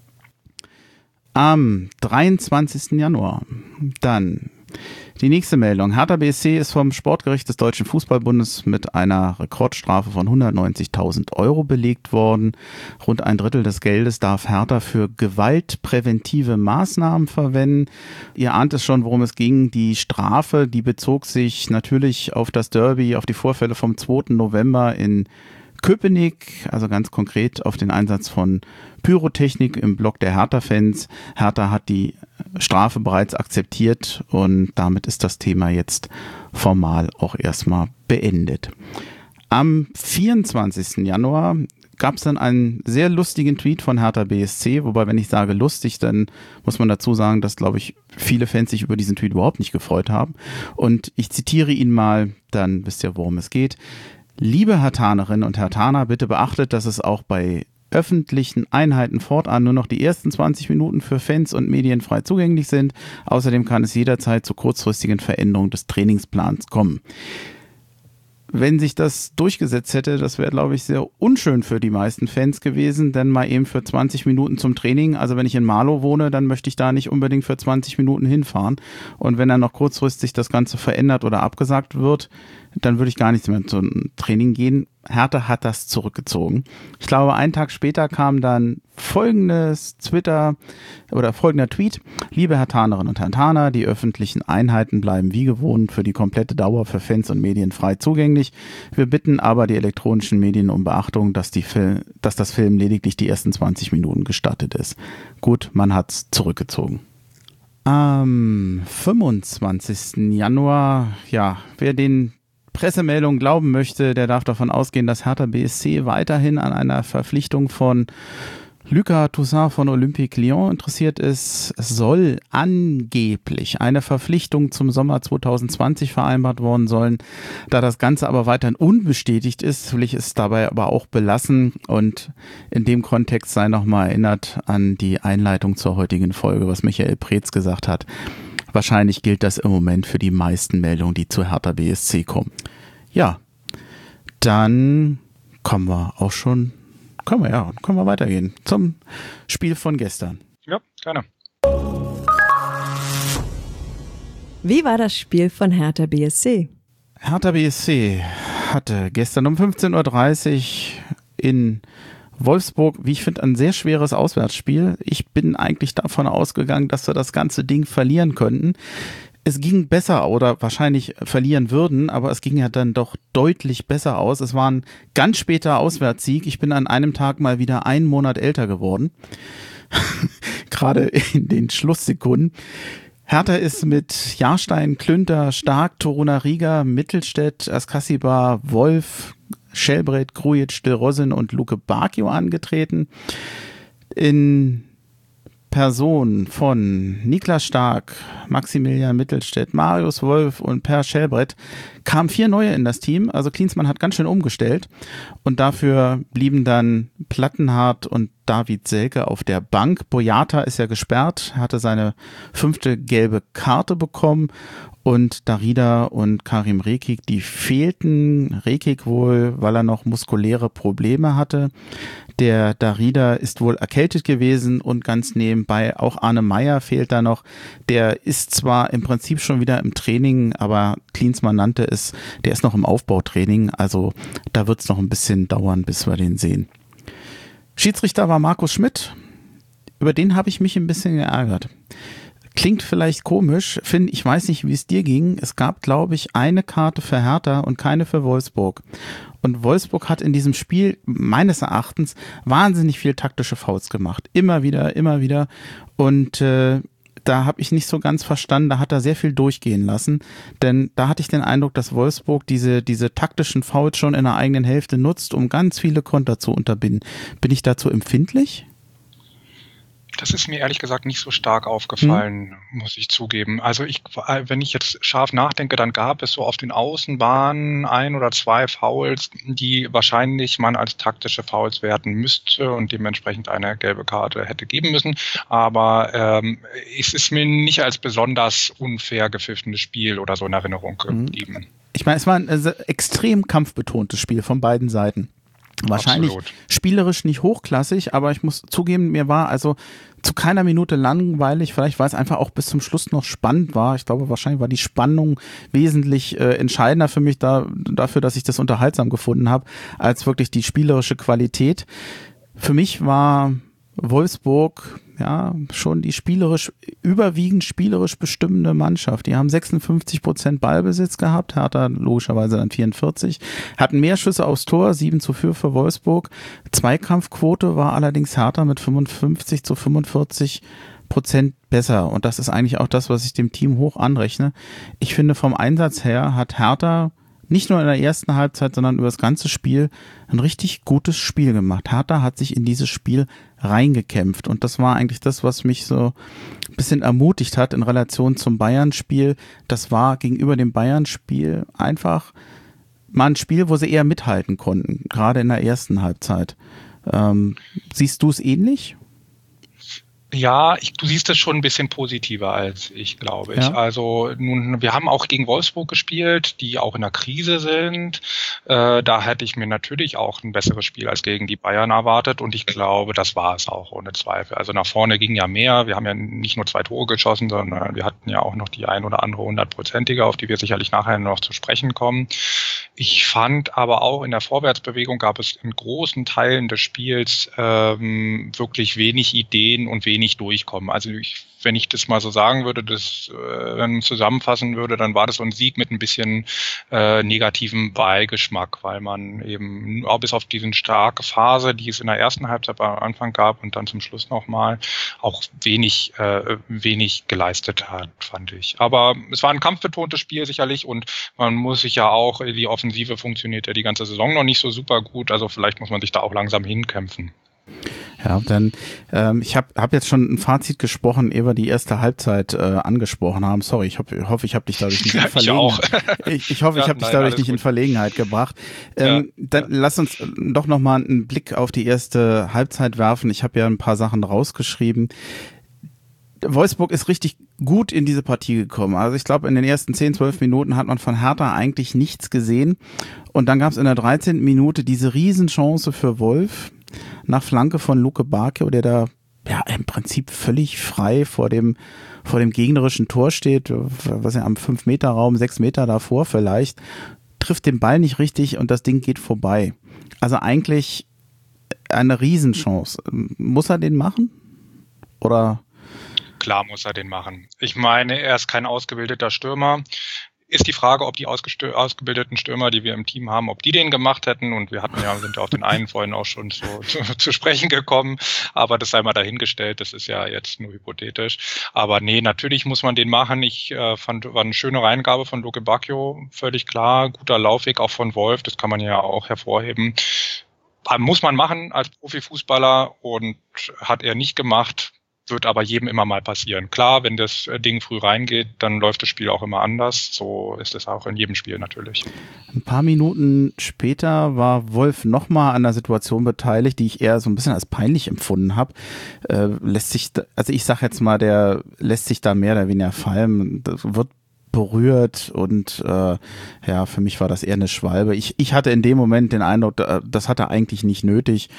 Am 23. Januar dann die nächste Meldung. Hertha BSC ist vom Sportgericht des Deutschen Fußballbundes mit einer Rekordstrafe von 190.000 € belegt worden. Rund ein Drittel des Geldes darf Hertha für gewaltpräventive Maßnahmen verwenden. Ihr ahnt es schon, worum es ging. Die Strafe, die bezog sich natürlich auf das Derby, auf die Vorfälle vom 2. November in Köpenick, also ganz konkret auf den Einsatz von Pyrotechnik im Block der Hertha-Fans. Hertha hat die Strafe bereits akzeptiert und damit ist das Thema jetzt formal auch erstmal beendet. Am 24. Januar gab es dann einen sehr lustigen Tweet von Hertha BSC, wobei, wenn ich sage lustig, dann muss man dazu sagen, dass, glaube ich, viele Fans sich über diesen Tweet überhaupt nicht gefreut haben. Und ich zitiere ihn mal, dann wisst ihr, worum es geht. Liebe Herthanerinnen und Herthaner, bitte beachtet, dass es auch bei öffentlichen Einheiten fortan nur noch die ersten 20 Minuten für Fans und Medien frei zugänglich sind. Außerdem kann es jederzeit zu kurzfristigen Veränderungen des Trainingsplans kommen. Wenn sich das durchgesetzt hätte, das wäre, glaube ich, sehr unschön für die meisten Fans gewesen, denn mal eben für 20 Minuten zum Training, also wenn ich in Marlow wohne, dann möchte ich da nicht unbedingt für 20 Minuten hinfahren. Und wenn dann noch kurzfristig das Ganze verändert oder abgesagt wird, dann würde ich gar nicht mehr zum Training gehen. Hertha hat das zurückgezogen. Ich glaube, einen Tag später kam dann folgender Tweet. Liebe Herthanerinnen und Herthaner, die öffentlichen Einheiten bleiben wie gewohnt für die komplette Dauer für Fans und Medien frei zugänglich. Wir bitten aber die elektronischen Medien um Beachtung, dass das Film lediglich die ersten 20 Minuten gestattet ist. Gut, man hat's zurückgezogen. Am 25. Januar, ja, wer den Pressemeldung glauben möchte, der darf davon ausgehen, dass Hertha BSC weiterhin an einer Verpflichtung von Lucas Toussaint von Olympique Lyon interessiert ist. Es soll angeblich eine Verpflichtung zum Sommer 2020 vereinbart worden sein. Da das Ganze aber weiterhin unbestätigt ist, will ich es dabei aber auch belassen. Und in dem Kontext sei nochmal erinnert an die Einleitung zur heutigen Folge, was Michael Preetz gesagt hat. Wahrscheinlich gilt das im Moment für die meisten Meldungen, die zu Hertha BSC kommen. Ja, dann können wir weitergehen zum Spiel von gestern. Ja, gerne. Wie war das Spiel von Hertha BSC? Hertha BSC hatte gestern um 15:30 Uhr in Wolfsburg, wie ich finde, ein sehr schweres Auswärtsspiel. Ich bin eigentlich davon ausgegangen, dass wir das ganze Ding verlieren könnten. es ging besser oder wahrscheinlich verlieren würden, aber es ging ja dann doch deutlich besser aus. Es war ein ganz später Auswärtssieg. Ich bin an einem Tag mal wieder 1 Monat älter geworden. Gerade in den Schlusssekunden. Hertha ist mit Jahrstein, Klünter, Stark, Toruna Riga, Mittelstädt, Askasiba, Wolf, Schelbreth, Grujic, De Rosin und Luke Bacchio angetreten. In Person von Niklas Stark, Maximilian Mittelstädt, Marius Wolf und Per Schelbreth kamen 4 neue in das Team. Also Klinsmann hat ganz schön umgestellt und dafür blieben dann Plattenhardt und David Selke auf der Bank. Boyata ist ja gesperrt, hatte seine 5. gelbe Karte bekommen und Darida und Karim Rekik, die fehlten. Rekik wohl, weil er noch muskuläre Probleme hatte. Der Darida ist wohl erkältet gewesen und ganz nebenbei auch Arne Meyer fehlt da noch. Der ist zwar im Prinzip schon wieder im Training, aber Klinsmann nannte es, der ist noch im Aufbautraining. Also da wird es noch ein bisschen dauern, bis wir den sehen. Schiedsrichter war Markus Schmidt. Über den habe ich mich ein bisschen geärgert. Klingt vielleicht komisch, Finn, ich weiß nicht, wie es dir ging. Es gab, glaube ich, eine Karte für Hertha und keine für Wolfsburg. Und Wolfsburg hat in diesem Spiel meines Erachtens wahnsinnig viel taktische Fouls gemacht. Immer wieder. Und da habe ich nicht so ganz verstanden, da hat er sehr viel durchgehen lassen. Denn da hatte ich den Eindruck, dass Wolfsburg diese taktischen Fouls schon in der eigenen Hälfte nutzt, um ganz viele Konter zu unterbinden. Bin ich dazu empfindlich? Das ist mir ehrlich gesagt nicht so stark aufgefallen, muss ich zugeben. Also wenn ich jetzt scharf nachdenke, dann gab es so auf den Außenbahnen 1 oder 2 Fouls, die wahrscheinlich man als taktische Fouls werten müsste und dementsprechend eine gelbe Karte hätte geben müssen. Aber es ist mir nicht als besonders unfair gepfiffenes Spiel oder so in Erinnerung geblieben. Ich meine, es war ein extrem kampfbetontes Spiel von beiden Seiten. Wahrscheinlich absolut. Spielerisch nicht hochklassig, aber ich muss zugeben, mir war also zu keiner Minute langweilig, vielleicht weil es einfach auch bis zum Schluss noch spannend war. Ich glaube, wahrscheinlich war die Spannung wesentlich entscheidender für mich dafür, dass ich das unterhaltsam gefunden habe, als wirklich die spielerische Qualität. Für mich war Wolfsburg ja schon die überwiegend spielerisch bestimmende Mannschaft. Die haben 56% Ballbesitz gehabt, Hertha logischerweise dann 44, hatten mehr Schüsse aufs Tor, 7:4 für Wolfsburg. Zweikampfquote war allerdings Hertha mit 55-45% besser und das ist eigentlich auch das, was ich dem Team hoch anrechne. Ich finde, vom Einsatz her hat Hertha nicht nur in der ersten Halbzeit, sondern über das ganze Spiel ein richtig gutes Spiel gemacht. Hertha hat sich in dieses Spiel reingekämpft und das war eigentlich das, was mich so ein bisschen ermutigt hat in Relation zum Bayern-Spiel. Das war gegenüber dem Bayern-Spiel einfach mal ein Spiel, wo sie eher mithalten konnten, gerade in der ersten Halbzeit. Siehst du es ähnlich? Ja, du siehst es schon ein bisschen positiver als ich, glaube ich. Ja. Also nun, wir haben auch gegen Wolfsburg gespielt, die auch in der Krise sind. Da hätte ich mir natürlich auch ein besseres Spiel als gegen die Bayern erwartet und ich glaube, das war es auch ohne Zweifel. Also nach vorne ging ja mehr. Wir haben ja nicht nur 2 Tore geschossen, sondern wir hatten ja auch noch die ein oder andere 100-prozentige, auf die wir sicherlich nachher noch zu sprechen kommen. Ich fand aber auch in der Vorwärtsbewegung gab es in großen Teilen des Spiels wirklich wenig Ideen und wenig durchkommen. Also wenn ich das mal so sagen würde, zusammenfassen würde, dann war das so ein Sieg mit ein bisschen negativem Beigeschmack, weil man eben auch bis auf diese starke Phase, die es in der ersten Halbzeit am Anfang gab und dann zum Schluss nochmal, auch wenig geleistet hat, fand ich. Aber es war ein kampfbetontes Spiel sicherlich und man muss sich ja auch, die Offensive funktioniert ja die ganze Saison noch nicht so super gut, also vielleicht muss man sich da auch langsam hinkämpfen. Ja, dann ich hab jetzt schon ein Fazit gesprochen, ehe wir die erste Halbzeit angesprochen haben. Sorry, ich hoffe, ich habe dich dadurch nicht in Verlegenheit. Ich hoffe, ich habe dich dadurch nicht in Verlegenheit gebracht. Dann lass uns doch nochmal einen Blick auf die erste Halbzeit werfen. Ich habe ja ein paar Sachen rausgeschrieben. Wolfsburg ist richtig gut in diese Partie gekommen. Also ich glaube, in den ersten 10-12 Minuten hat man von Hertha eigentlich nichts gesehen. Und dann gab es in der 13. Minute diese Riesenchance für Wolf nach Flanke von Luke Bacchio, der da ja im Prinzip völlig frei vor dem gegnerischen Tor steht, was ja am 5-Meter-Raum, 6 Meter davor vielleicht, trifft den Ball nicht richtig und das Ding geht vorbei. Also eigentlich eine Riesenchance. Muss er den machen? Oder Klar muss er den machen. Ich meine, er ist kein ausgebildeter Stürmer. Ist die Frage, ob die ausgebildeten Stürmer, die wir im Team haben, ob die den gemacht hätten. Und wir sind ja auf den einen vorhin auch schon so zu sprechen gekommen. Aber das sei mal dahingestellt. Das ist ja jetzt nur hypothetisch. Aber nee, natürlich muss man den machen. Ich fand, war eine schöne Reingabe von Luke Bacchio. Völlig klar. Guter Laufweg auch von Wolf. Das kann man ja auch hervorheben. Muss man machen als Profifußballer und hat er nicht gemacht. Wird aber jedem immer mal passieren. Klar, wenn das Ding früh reingeht, dann läuft das Spiel auch immer anders. So ist es auch in jedem Spiel natürlich. Ein paar Minuten später war Wolf nochmal an der Situation beteiligt, die ich eher so ein bisschen als peinlich empfunden habe. Ich sag jetzt mal, der lässt sich da mehr oder weniger fallen. Das wird berührt und für mich war das eher eine Schwalbe. Ich hatte in dem Moment den Eindruck, das hat er eigentlich nicht nötig.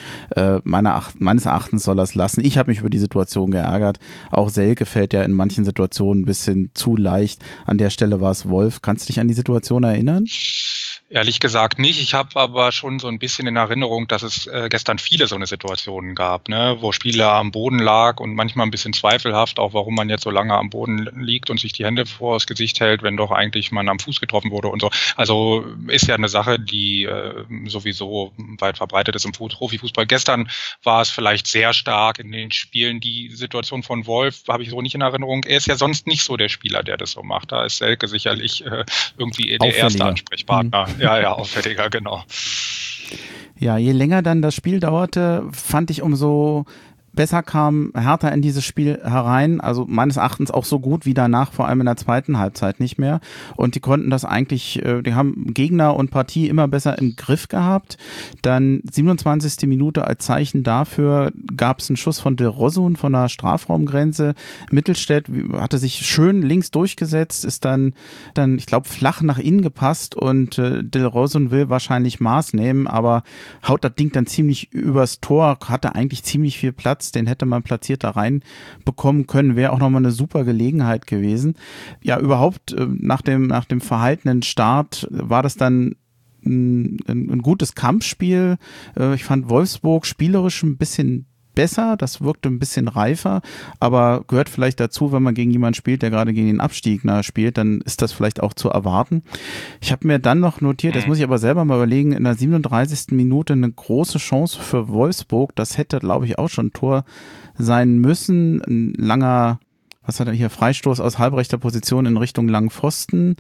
Meines Erachtens soll er es lassen. Ich habe mich über die Situation geärgert. Auch Selke fällt ja in manchen Situationen ein bisschen zu leicht. An der Stelle war es Wolf. Kannst du dich an die Situation erinnern? Ehrlich gesagt nicht. Ich habe aber schon so ein bisschen in Erinnerung, dass es gestern viele so eine Situationen gab, ne, wo Spieler am Boden lag und manchmal ein bisschen zweifelhaft, auch warum man jetzt so lange am Boden liegt und sich die Hände vor das Gesicht hält, wenn doch eigentlich man am Fuß getroffen wurde und so. Also ist ja eine Sache, die sowieso weit verbreitet ist im Profifußball. Gestern war es vielleicht sehr stark in den Spielen. Die Situation von Wolf habe ich so nicht in Erinnerung. Er ist ja sonst nicht so der Spieler, der das so macht. Da ist Selke sicherlich irgendwie der erste Ansprechpartner. Ja, auffälliger, genau. Ja, je länger dann das Spiel dauerte, fand ich umso besser kam Hertha in dieses Spiel herein, also meines Erachtens auch so gut wie danach, vor allem in der zweiten Halbzeit nicht mehr. Und die konnten das eigentlich, die haben Gegner und Partie immer besser im Griff gehabt. Dann 27. Minute als Zeichen dafür gab es einen Schuss von Del Rosun von der Strafraumgrenze. Mittelstädt hatte sich schön links durchgesetzt, ist dann ich glaube, flach nach innen gepasst und Del Rosun will wahrscheinlich Maß nehmen, aber haut das Ding dann ziemlich übers Tor, hatte eigentlich ziemlich viel Platz. Den hätte man platziert da reinbekommen können, wäre auch nochmal eine super Gelegenheit gewesen. Ja, überhaupt nach dem verhaltenen Start war das dann ein gutes Kampfspiel. Ich fand Wolfsburg spielerisch ein bisschen besser, das wirkte ein bisschen reifer, aber gehört vielleicht dazu, wenn man gegen jemanden spielt, der gerade gegen den Abstieg spielt, dann ist das vielleicht auch zu erwarten. Ich habe mir dann noch notiert, das muss ich aber selber mal überlegen, in der 37. Minute eine große Chance für Wolfsburg, das hätte, glaube ich, auch schon ein Tor sein müssen, ein langer, was hat er hier, Freistoß aus halbrechter Position in Richtung langen Pfosten.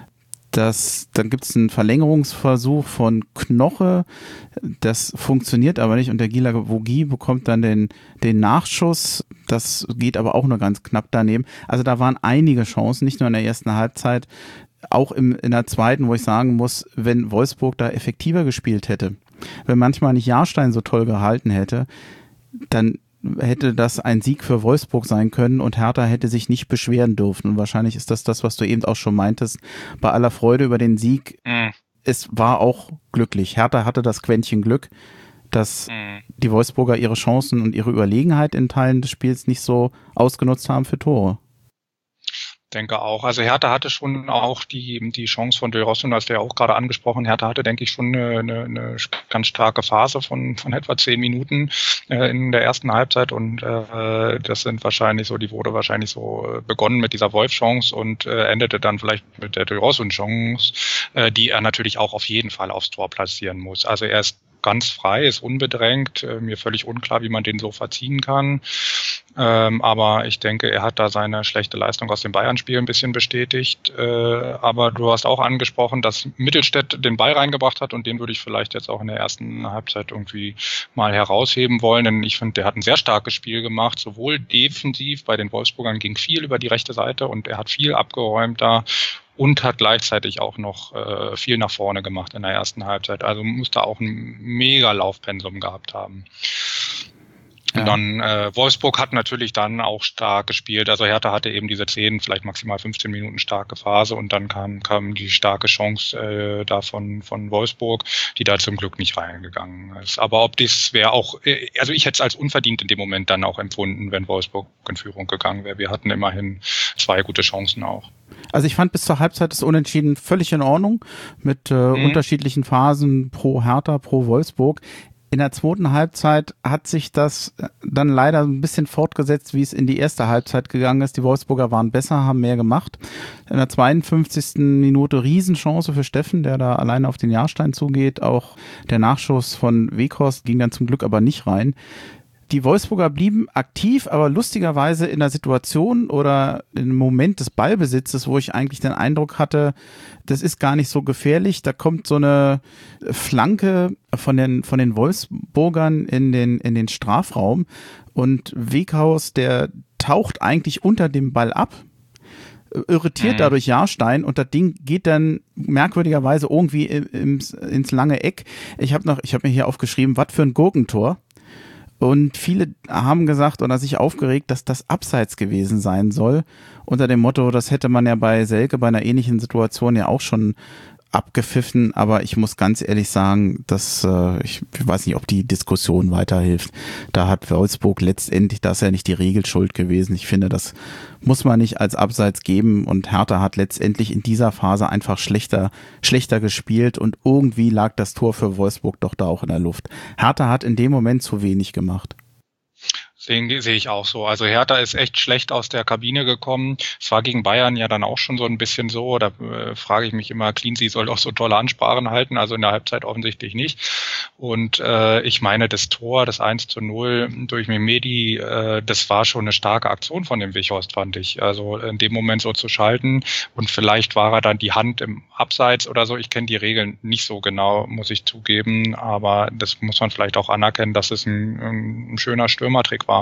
Dann gibt es einen Verlängerungsversuch von Knoche, das funktioniert aber nicht und der Gila Vogie bekommt dann den Nachschuss, das geht aber auch nur ganz knapp daneben. Also da waren einige Chancen, nicht nur in der ersten Halbzeit, auch in der zweiten, wo ich sagen muss, wenn Wolfsburg da effektiver gespielt hätte, wenn manchmal nicht Jahrstein so toll gehalten hätte, dann hätte das ein Sieg für Wolfsburg sein können und Hertha hätte sich nicht beschweren dürfen. Und wahrscheinlich ist das, was du eben auch schon meintest, bei aller Freude über den Sieg. Es war auch glücklich. Hertha hatte das Quäntchen Glück, dass die Wolfsburger ihre Chancen und ihre Überlegenheit in Teilen des Spiels nicht so ausgenutzt haben für Tore. Denke auch. Also Hertha hatte schon auch die Chance von Del Rosso, hast du ja auch gerade angesprochen. Hertha hatte, denke ich, schon eine ganz starke Phase von etwa 10 Minuten in der ersten Halbzeit und das wurde wahrscheinlich so begonnen mit dieser Wolf-Chance und endete dann vielleicht mit der Del Rosso-Chance, die er natürlich auch auf jeden Fall aufs Tor platzieren muss. Also er ist ganz frei, ist unbedrängt, mir völlig unklar, wie man den so verziehen kann. Aber ich denke, er hat da seine schlechte Leistung aus dem Bayern-Spiel ein bisschen bestätigt. Aber du hast auch angesprochen, dass Mittelstädt den Ball reingebracht hat und den würde ich vielleicht jetzt auch in der ersten Halbzeit irgendwie mal herausheben wollen, denn ich finde, der hat ein sehr starkes Spiel gemacht, sowohl defensiv, bei den Wolfsburgern ging viel über die rechte Seite und er hat viel abgeräumt da und hat gleichzeitig auch noch viel nach vorne gemacht in der ersten Halbzeit. Also muss da auch ein mega Laufpensum gehabt haben. Und dann Wolfsburg hat natürlich dann auch stark gespielt. Also Hertha hatte eben diese 10, vielleicht maximal 15 Minuten starke Phase und dann kam die starke Chance da von Wolfsburg, die da zum Glück nicht reingegangen ist. Aber ob das wäre auch, also ich hätte es als unverdient in dem Moment dann auch empfunden, wenn Wolfsburg in Führung gegangen wäre. Wir hatten immerhin 2 gute Chancen auch. Also ich fand bis zur Halbzeit das Unentschieden völlig in Ordnung mit unterschiedlichen Phasen pro Hertha, pro Wolfsburg. In der zweiten Halbzeit hat sich das dann leider ein bisschen fortgesetzt, wie es in die erste Halbzeit gegangen ist. Die Wolfsburger waren besser, haben mehr gemacht. In der 52. Minute Riesenchance für Steffen, der da alleine auf den Jahrstein zugeht. Auch der Nachschuss von Weghorst ging dann zum Glück aber nicht rein. Die Wolfsburger blieben aktiv, aber lustigerweise in der Situation oder im Moment des Ballbesitzes, wo ich eigentlich den Eindruck hatte, das ist gar nicht so gefährlich. Da kommt so eine Flanke von den Wolfsburgern in den Strafraum und Weghorst, der taucht eigentlich unter dem Ball ab, irritiert dadurch Jahrstein und das Ding geht dann merkwürdigerweise irgendwie ins lange Eck. Ich habe mir hier aufgeschrieben, was für ein Gurkentor. Und viele haben gesagt oder sich aufgeregt, dass das abseits gewesen sein soll. Unter dem Motto, das hätte man ja bei Selke bei einer ähnlichen Situation ja auch schon abgepfiffen. Aber ich muss ganz ehrlich sagen, dass ich weiß nicht, ob die Diskussion weiterhilft. Da hat Wolfsburg letztendlich, da ist ja nicht die Regelschuld gewesen. Ich finde, das muss man nicht als Abseits geben. Und Hertha hat letztendlich in dieser Phase einfach schlechter gespielt. Und irgendwie lag das Tor für Wolfsburg doch da auch in der Luft. Hertha hat in dem Moment zu wenig gemacht. Sehe ich auch so. Also Hertha ist echt schlecht aus der Kabine gekommen. Es war gegen Bayern ja dann auch schon so ein bisschen so. Da frage ich mich immer, Cleansey soll auch so tolle Ansprachen halten. Also in der Halbzeit offensichtlich nicht. Und ich meine, das Tor, das 1:0 durch Mehmedi, das war schon eine starke Aktion von dem Weghorst, fand ich. Also in dem Moment so zu schalten. Und vielleicht war er dann die Hand im Abseits oder so. Ich kenne die Regeln nicht so genau, muss ich zugeben. Aber das muss man vielleicht auch anerkennen, dass es ein schöner Stürmertrick war.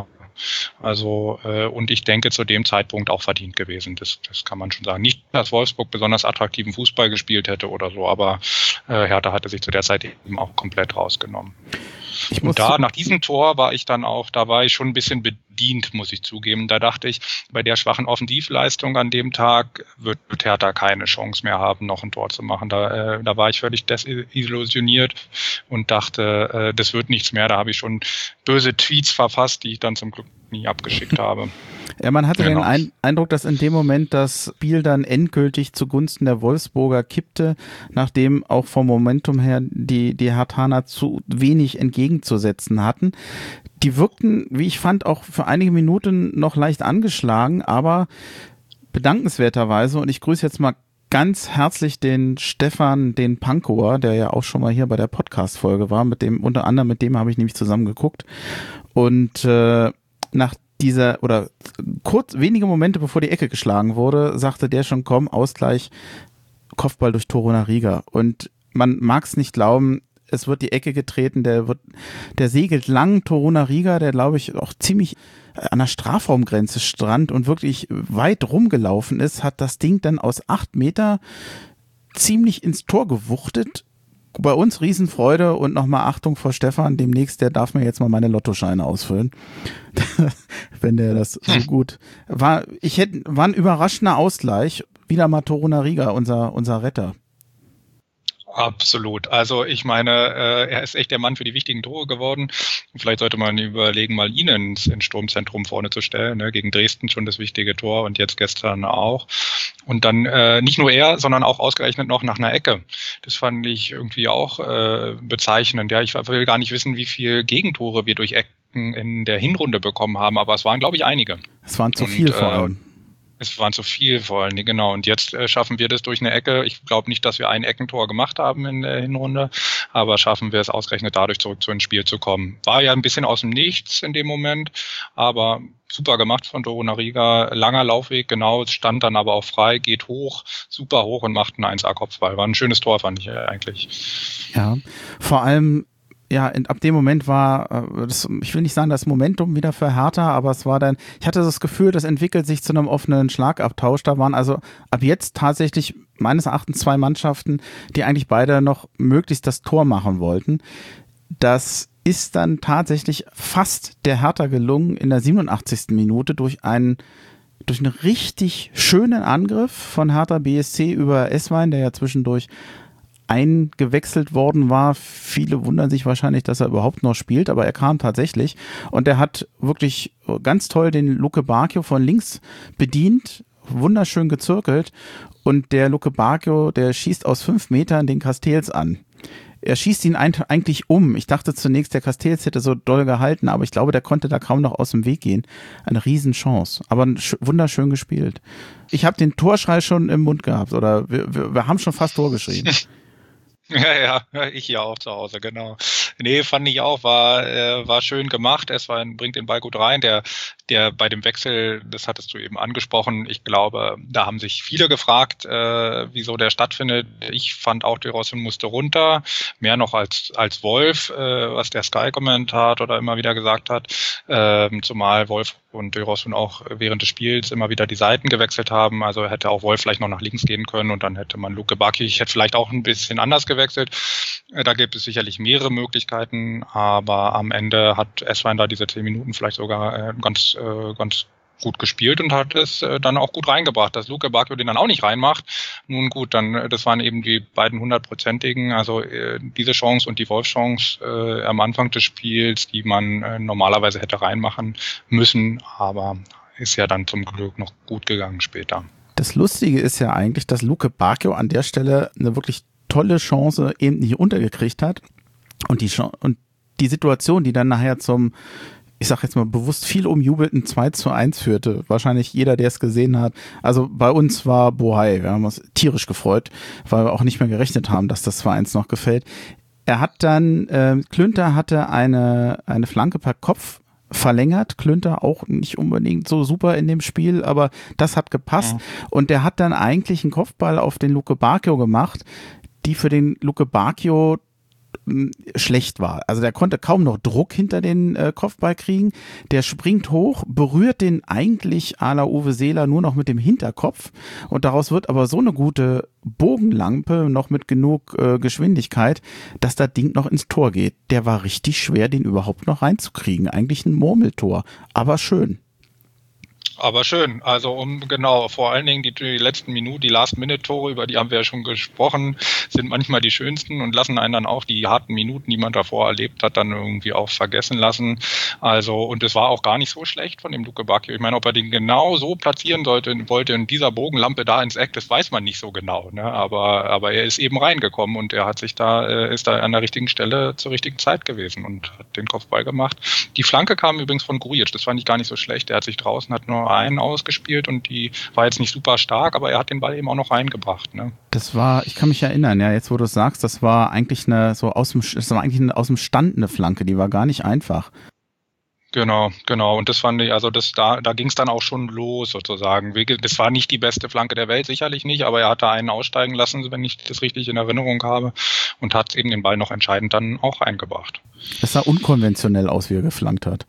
Also und ich denke zu dem Zeitpunkt auch verdient gewesen. Das kann man schon sagen. Nicht, dass Wolfsburg besonders attraktiven Fußball gespielt hätte oder so, aber Hertha hatte sich zu der Zeit eben auch komplett rausgenommen. Und nach diesem Tor war ich schon ein bisschen bedient, muss ich zugeben. Da dachte ich, bei der schwachen Offensivleistung an dem Tag wird Hertha keine Chance mehr haben, noch ein Tor zu machen. Da war ich völlig desillusioniert und dachte, das wird nichts mehr. Da habe ich schon böse Tweets verfasst, die ich dann zum Glück nie abgeschickt habe. Ja, man hatte den Eindruck, dass in dem Moment das Spiel dann endgültig zugunsten der Wolfsburger kippte, nachdem auch vom Momentum her die Herthaner zu wenig entgegenzusetzen hatten. Die wirkten, wie ich fand, auch für einige Minuten noch leicht angeschlagen, aber bedankenswerterweise, und ich grüße jetzt mal ganz herzlich den Stefan, den Pankower, der ja auch schon mal hier bei der Podcast-Folge war, unter anderem mit dem habe ich nämlich zusammen geguckt. Und nach dieser, oder kurz, wenige Momente bevor die Ecke geschlagen wurde, sagte der schon, komm, Ausgleich, Kopfball durch Torunariga. Und man mag es nicht glauben, es wird die Ecke getreten, der segelt lang, Torunariga, der glaube ich auch ziemlich an der Strafraumgrenze stand und wirklich weit rumgelaufen ist, hat das Ding dann aus 8 Meter ziemlich ins Tor gewuchtet. Bei uns Riesenfreude und nochmal Achtung vor Stefan, demnächst, der darf mir jetzt mal meine Lottoscheine ausfüllen, wenn der das so gut war. War ein überraschender Ausgleich, wieder mal Torunariga, unser Retter. Absolut. Also ich meine, er ist echt der Mann für die wichtigen Tore geworden. Vielleicht sollte man überlegen, mal ihn ins Sturmzentrum vorne zu stellen. Ne? Gegen Dresden schon das wichtige Tor und jetzt gestern auch. Und dann nicht nur er, sondern auch ausgerechnet noch nach einer Ecke. Das fand ich irgendwie auch bezeichnend. Ja, ich will gar nicht wissen, wie viel Gegentore wir durch Ecken in der Hinrunde bekommen haben, aber es waren, glaube ich, einige. Es waren zu viel vor allem. Es waren zu viel vor allem, genau. Und jetzt schaffen wir das durch eine Ecke. Ich glaube nicht, dass wir ein Eckentor gemacht haben in der Hinrunde, aber schaffen wir es ausgerechnet dadurch zurück ins Spiel zu kommen. War ja ein bisschen aus dem Nichts in dem Moment, aber super gemacht von Torunariga. Langer Laufweg, genau, stand dann aber auch frei, geht hoch, super hoch und macht einen 1A-Kopfball. War ein schönes Tor, fand ich eigentlich. Ja, vor allem ja, ab dem Moment war, ich will nicht sagen, das Momentum wieder für Hertha, aber es war dann, ich hatte das Gefühl, das entwickelt sich zu einem offenen Schlagabtausch. Da waren also ab jetzt tatsächlich meines Erachtens 2 Mannschaften, die eigentlich beide noch möglichst das Tor machen wollten. Das ist dann tatsächlich fast der Hertha gelungen in der 87. Minute durch einen richtig schönen Angriff von Hertha BSC über Esswein, der ja zwischendurch eingewechselt worden war. Viele wundern sich wahrscheinlich, dass er überhaupt noch spielt, aber er kam tatsächlich und er hat wirklich ganz toll den Luke Bacchio von links bedient, wunderschön gezirkelt und der Luke Bacchio, der schießt aus 5 Metern den Castells an. er schießt ihn eigentlich um. Ich dachte zunächst, der Castells hätte so doll gehalten, aber ich glaube, der konnte da kaum noch aus dem Weg gehen. Eine Riesenchance, aber wunderschön gespielt. Ich habe den Torschrei schon im Mund gehabt oder wir haben schon fast Tor geschrien. Ja, ich hier auch zu Hause, genau. Nee, fand ich auch, war schön gemacht. Bringt den Ball gut rein. Der bei dem Wechsel, das hattest du eben angesprochen, ich glaube, da haben sich viele gefragt, wieso der stattfindet. Ich fand auch, De Rosson musste runter, mehr noch als Wolf, was der Sky-Kommentator da immer wieder gesagt hat, zumal Wolf und De Rosson auch während des Spiels immer wieder die Seiten gewechselt haben. Also hätte auch Wolf vielleicht noch nach links gehen können und dann hätte man Luke Bacchio, ich hätte vielleicht auch ein bisschen anders gewechselt. Da gibt es sicherlich mehrere Möglichkeiten, aber am Ende hat Esswein da diese 10 Minuten vielleicht sogar ganz gut gespielt und hat es dann auch gut reingebracht. Dass Luke Bacchio den dann auch nicht reinmacht, nun gut, dann das waren eben die beiden 100-prozentigen, also diese Chance und die Wolf-Chance am Anfang des Spiels, die man normalerweise hätte reinmachen müssen, aber ist ja dann zum Glück noch gut gegangen später. Das Lustige ist ja eigentlich, dass Luke Bacchio an der Stelle eine wirklich tolle Chance eben nicht untergekriegt hat und die Situation, die dann nachher zum, ich sag jetzt mal bewusst viel umjubelten 2:1 führte. Wahrscheinlich jeder, der es gesehen hat. Also bei uns war Bohai, wir haben uns tierisch gefreut, weil wir auch nicht mehr gerechnet haben, dass das 2:1 noch gefällt. Er hat dann, Klünter hatte eine Flanke per Kopf verlängert, Klünter auch nicht unbedingt so super in dem Spiel, aber das hat gepasst und der hat dann eigentlich einen Kopfball auf den Luke Bacchio gemacht, die für den Luke Bacchio schlecht war. Also der konnte kaum noch Druck hinter den Kopfball kriegen. Der springt hoch, berührt den eigentlich à la Uwe Seeler nur noch mit dem Hinterkopf und daraus wird aber so eine gute Bogenlampe noch mit genug Geschwindigkeit, dass das Ding noch ins Tor geht. Der war richtig schwer, den überhaupt noch reinzukriegen. Eigentlich ein Murmeltor, aber schön. Aber schön, also vor allen Dingen die letzten Minuten, die Last-Minute-Tore, über die haben wir ja schon gesprochen, sind manchmal die schönsten und lassen einen dann auch die harten Minuten, die man davor erlebt hat, dann irgendwie auch vergessen lassen. Also, und es war auch gar nicht so schlecht von dem Luke Bacchio. Ich meine, ob er den genau so platzieren wollte in dieser Bogenlampe da ins Eck, das weiß man nicht so genau, ne? Aber er ist eben reingekommen und er hat ist da an der richtigen Stelle zur richtigen Zeit gewesen und hat den Kopfball gemacht. Die Flanke kam übrigens von Grujic, das fand ich gar nicht so schlecht. Der hat sich draußen, hat nur einen ausgespielt und die war jetzt nicht super stark, aber er hat den Ball eben auch noch reingebracht. Ne? Das war, ich kann mich erinnern, ja, jetzt wo du es sagst, das war eigentlich aus dem Stand eine Flanke, die war gar nicht einfach. Genau. Und das fand ich, also da ging es dann auch schon los sozusagen. Das war nicht die beste Flanke der Welt, sicherlich nicht, aber er hat da einen aussteigen lassen, wenn ich das richtig in Erinnerung habe, und hat eben den Ball noch entscheidend dann auch eingebracht. Es sah unkonventionell aus, wie er geflankt hat.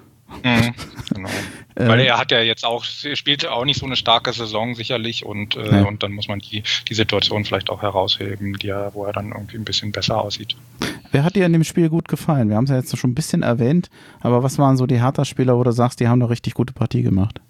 Genau. Weil er hat ja jetzt auch, spielt auch nicht so eine starke Saison sicherlich und dann muss man die Situation vielleicht auch herausheben, wo er dann irgendwie ein bisschen besser aussieht. Wer hat dir in dem Spiel gut gefallen? Wir haben es ja jetzt schon ein bisschen erwähnt, aber was waren so die Hertha-Spieler, wo du sagst, die haben eine richtig gute Partie gemacht?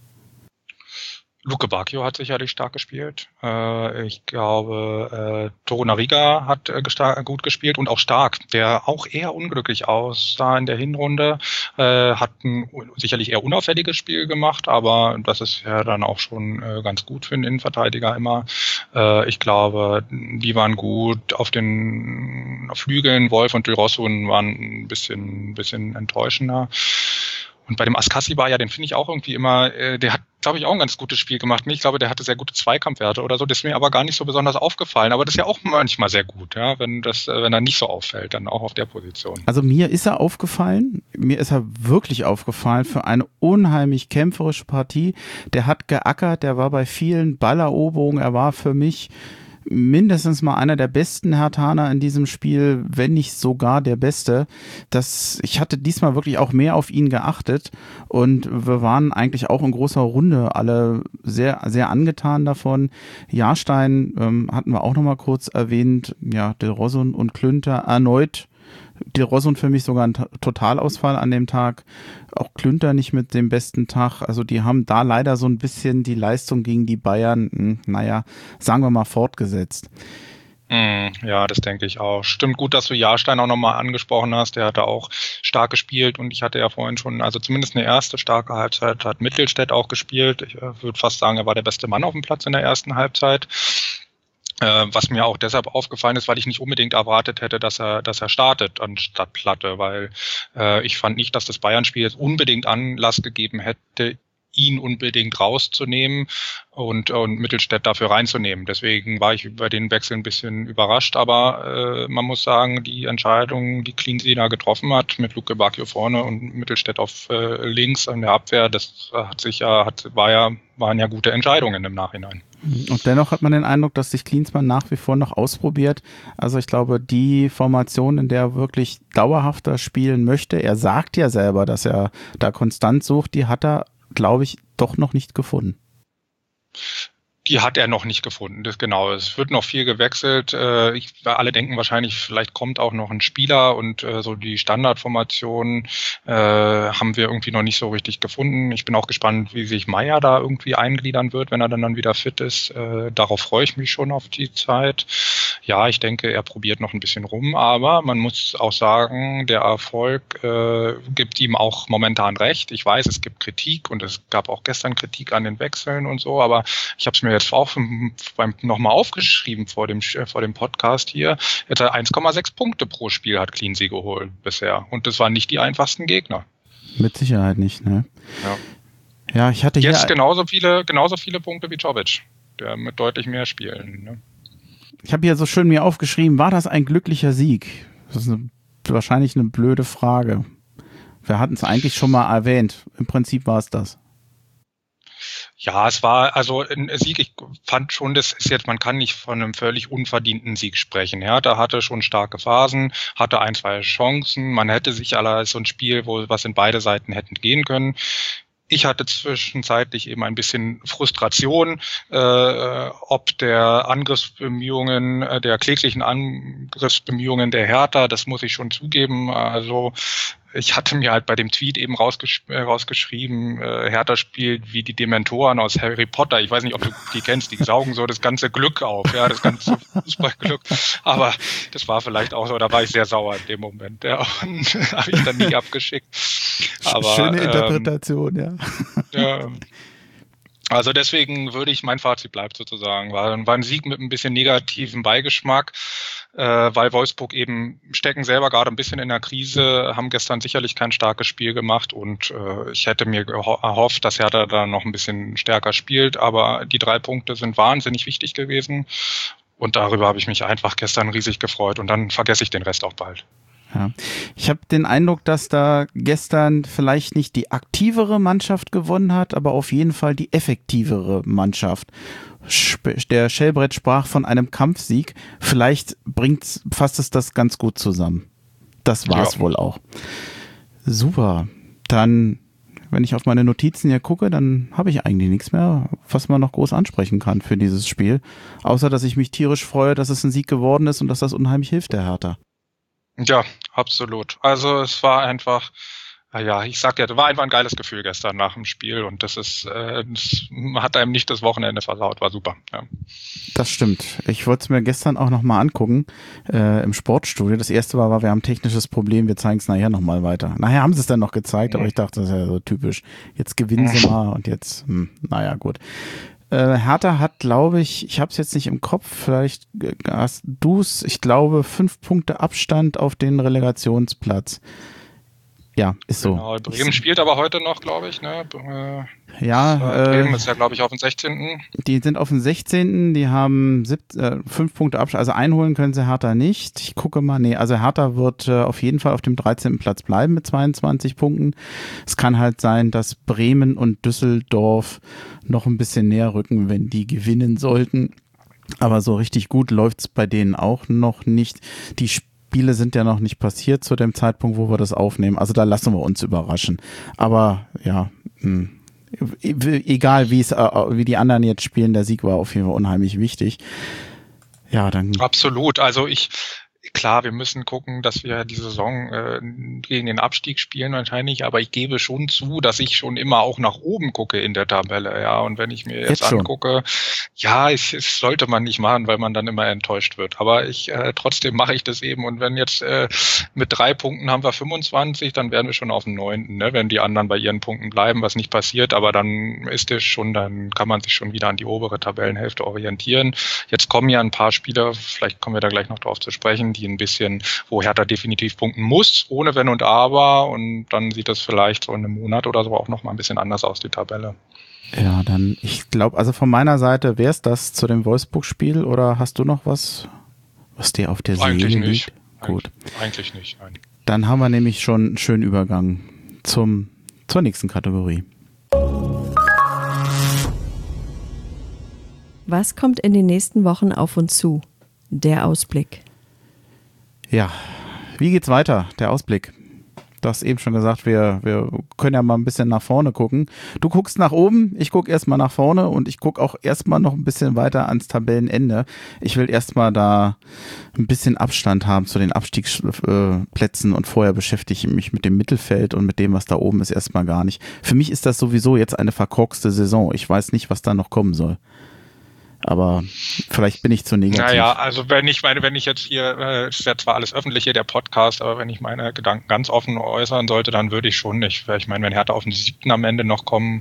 Luke Bacchio hat sicherlich stark gespielt. Ich glaube, Torunariga hat gut gespielt und auch Stark, der auch eher unglücklich aussah in der Hinrunde. Hat ein sicherlich eher unauffälliges Spiel gemacht, aber das ist ja dann auch schon ganz gut für einen Innenverteidiger immer. Ich glaube, die waren gut auf den Flügeln. Wolf und De Rosson waren ein bisschen enttäuschender. Und bei dem Askasibar, den finde ich auch irgendwie immer, der hat, glaube ich, auch ein ganz gutes Spiel gemacht. Ich glaube, der hatte sehr gute Zweikampfwerte oder so. Das ist mir aber gar nicht so besonders aufgefallen. Aber das ist ja auch manchmal sehr gut, ja, wenn er nicht so auffällt, dann auch auf der Position. Also mir ist er aufgefallen. Mir ist er wirklich aufgefallen für eine unheimlich kämpferische Partie. Der hat geackert, der war bei vielen Balleroberungen. Er war für mich mindestens mal einer der besten Herthaner in diesem Spiel, wenn nicht sogar der Beste. Ich hatte diesmal wirklich auch mehr auf ihn geachtet und wir waren eigentlich auch in großer Runde alle sehr, sehr angetan davon. Jahrstein hatten wir auch noch mal kurz erwähnt, ja, De Rosson und Klünter erneut. De Rosson für mich sogar ein Totalausfall an dem Tag. Auch Klünter nicht mit dem besten Tag. Also die haben da leider so ein bisschen die Leistung gegen die Bayern, sagen wir mal, fortgesetzt. Ja, das denke ich auch. Stimmt gut, dass du Jahrstein auch nochmal angesprochen hast. Der hatte auch stark gespielt und ich hatte ja vorhin schon, also zumindest eine erste starke Halbzeit hat Mittelstädt auch gespielt. Ich würde fast sagen, er war der beste Mann auf dem Platz in der ersten Halbzeit. Was mir auch deshalb aufgefallen ist, weil ich nicht unbedingt erwartet hätte, dass er startet anstatt Platte, weil ich fand nicht, dass das Bayern-Spiel jetzt unbedingt Anlass gegeben hätte, ihn unbedingt rauszunehmen und Mittelstädt dafür reinzunehmen. Deswegen war ich über den Wechsel ein bisschen überrascht, aber man muss sagen, die Entscheidung, die Cleansey da getroffen hat, mit Luke Bacchio vorne und Mittelstädt auf links an der Abwehr, das waren ja gute Entscheidungen im Nachhinein. Und dennoch hat man den Eindruck, dass sich Klinsmann nach wie vor noch ausprobiert. Also ich glaube, die Formation, in der er wirklich dauerhafter spielen möchte, er sagt ja selber, dass er da konstant sucht, die hat er, glaube ich, doch noch nicht gefunden. Die hat er noch nicht gefunden, das genau. Es wird noch viel gewechselt. Alle denken wahrscheinlich, vielleicht kommt auch noch ein Spieler und so die Standardformation haben wir irgendwie noch nicht so richtig gefunden. Ich bin auch gespannt, wie sich Meier da irgendwie eingliedern wird, wenn er dann wieder fit ist. Darauf freue ich mich schon auf die Zeit. Ja, ich denke, er probiert noch ein bisschen rum, aber man muss auch sagen, der Erfolg gibt ihm auch momentan recht. Ich weiß, es gibt Kritik und es gab auch gestern Kritik an den Wechseln und so, aber ich habe es mir jetzt auch nochmal aufgeschrieben vor dem Podcast hier. Etwa 1,6 Punkte pro Spiel hat Cleansey geholt bisher. Und das waren nicht die einfachsten Gegner. Mit Sicherheit nicht, ne? Ja. Ja, ich hatte jetzt hier genauso viele Punkte wie Jovic, der mit deutlich mehr Spielen. Ne? Ich habe hier so schön mir aufgeschrieben, war das ein glücklicher Sieg? Das ist wahrscheinlich eine blöde Frage. Wir hatten es eigentlich schon mal erwähnt. Im Prinzip war es das. Ja, es war also ein Sieg. Ich fand schon, das ist jetzt, man kann nicht von einem völlig unverdienten Sieg sprechen. Ja, da hatte schon starke Phasen, hatte 1, 2 Chancen. Man hätte sich so ein Spiel, was in beide Seiten hätten gehen können. Ich hatte zwischenzeitlich eben ein bisschen Frustration, ob der Angriffsbemühungen, der kläglichen Angriffsbemühungen der Hertha, das muss ich schon zugeben. Also ich hatte mir halt bei dem Tweet eben rausgeschrieben, Hertha spielt wie die Dementoren aus Harry Potter. Ich weiß nicht, ob du die kennst, die saugen so das ganze Glück auf, ja, das ganze Fußballglück. Aber das war vielleicht auch so, da war ich sehr sauer in dem Moment. Ja, und habe ich dann nie abgeschickt. Aber, schöne Interpretation, ja. Ja. Also deswegen mein Fazit bleibt sozusagen, war ein Sieg mit ein bisschen negativem Beigeschmack, weil Wolfsburg eben stecken selber gerade ein bisschen in der Krise, haben gestern sicherlich kein starkes Spiel gemacht und ich hätte mir erhofft, dass Hertha da noch ein bisschen stärker spielt, aber die 3 Punkte sind wahnsinnig wichtig gewesen und darüber habe ich mich einfach gestern riesig gefreut und dann vergesse ich den Rest auch bald. Ja. Ich habe den Eindruck, dass da gestern vielleicht nicht die aktivere Mannschaft gewonnen hat, aber auf jeden Fall die effektivere Mannschaft. Der Schellbrett sprach von einem Kampfsieg. Vielleicht fasst es das ganz gut zusammen. Das war es wohl auch. Super. Dann, wenn ich auf meine Notizen hier gucke, dann habe ich eigentlich nichts mehr, was man noch groß ansprechen kann für dieses Spiel. Außer, dass ich mich tierisch freue, dass es ein Sieg geworden ist und dass das unheimlich hilft der Hertha. Ja, absolut. Also es war einfach, ich sag ja, das war einfach ein geiles Gefühl gestern nach dem Spiel und das hat einem nicht das Wochenende versaut, war super. Ja. Das stimmt. Ich wollte es mir gestern auch nochmal angucken im Sportstudio. Das erste war, wir haben ein technisches Problem, wir zeigen es nachher nochmal weiter. Nachher haben sie es dann noch gezeigt, aber ich dachte, das ist ja so typisch. Jetzt gewinnen sie mal und jetzt, gut. Hertha hat, glaube ich habe es jetzt nicht im Kopf, vielleicht hast du es, ich glaube 5 Punkte Abstand auf den Relegationsplatz. Ja, ist so. Genau, Bremen spielt aber heute noch, glaube ich, ne? Bremen ist ja, glaube ich, auf dem 16. Die sind auf dem 16. Die haben 5 Punkte Abstand. Also einholen können sie Hertha nicht. Ich gucke mal. Nee, also Hertha wird auf jeden Fall auf dem 13. Platz bleiben mit 22 Punkten. Es kann halt sein, dass Bremen und Düsseldorf noch ein bisschen näher rücken, wenn die gewinnen sollten. Aber so richtig gut läuft's bei denen auch noch nicht. Die Spiele sind ja noch nicht passiert zu dem Zeitpunkt, wo wir das aufnehmen. Also da lassen wir uns überraschen. Aber ja, egal wie die anderen jetzt spielen, der Sieg war auf jeden Fall unheimlich wichtig. Ja, dann. Absolut. Also ich klar, wir müssen gucken, dass wir die Saison gegen den Abstieg spielen wahrscheinlich, aber ich gebe schon zu, dass ich schon immer auch nach oben gucke in der Tabelle, ja. Und wenn ich mir jetzt angucke, ja, es sollte man nicht machen, weil man dann immer enttäuscht wird. Aber trotzdem mache ich das eben. Und wenn jetzt mit 3 Punkten haben wir 25, dann wären wir schon auf dem 9., ne? Wenn die anderen bei ihren Punkten bleiben, was nicht passiert, aber dann dann kann man sich schon wieder an die obere Tabellenhälfte orientieren. Jetzt kommen ja ein paar Spieler, vielleicht kommen wir da gleich noch drauf zu sprechen, die ein bisschen, wo Hertha definitiv punkten muss, ohne Wenn und Aber, und dann sieht das vielleicht so in einem Monat oder so auch noch mal ein bisschen anders aus, die Tabelle. Ja, dann, ich glaube, also von meiner Seite wäre es das zu dem Wolfsburg-Spiel, oder hast du noch was dir auf der Seele liegt? Eigentlich nicht. Gut. Eigentlich nicht, nein. Dann haben wir nämlich schon einen schönen Übergang zur nächsten Kategorie. Was kommt in den nächsten Wochen auf uns zu? Der Ausblick. Ja, wie geht's weiter? Der Ausblick. Du hast eben schon gesagt, wir können ja mal ein bisschen nach vorne gucken. Du guckst nach oben, ich gucke erstmal nach vorne und ich gucke auch erstmal noch ein bisschen weiter ans Tabellenende. Ich will erstmal da ein bisschen Abstand haben zu den Abstiegsplätzen und vorher beschäftige ich mich mit dem Mittelfeld und mit dem, was da oben ist, erstmal gar nicht. Für mich ist das sowieso jetzt eine verkorkste Saison. Ich weiß nicht, was da noch kommen soll. Aber vielleicht bin ich zu negativ. Naja, also wenn ich jetzt hier, ist ja zwar alles öffentlich hier, der Podcast, aber wenn ich meine Gedanken ganz offen äußern sollte, dann würde ich schon nicht. Ich meine, wenn Hertha auf den 7. am Ende noch kommen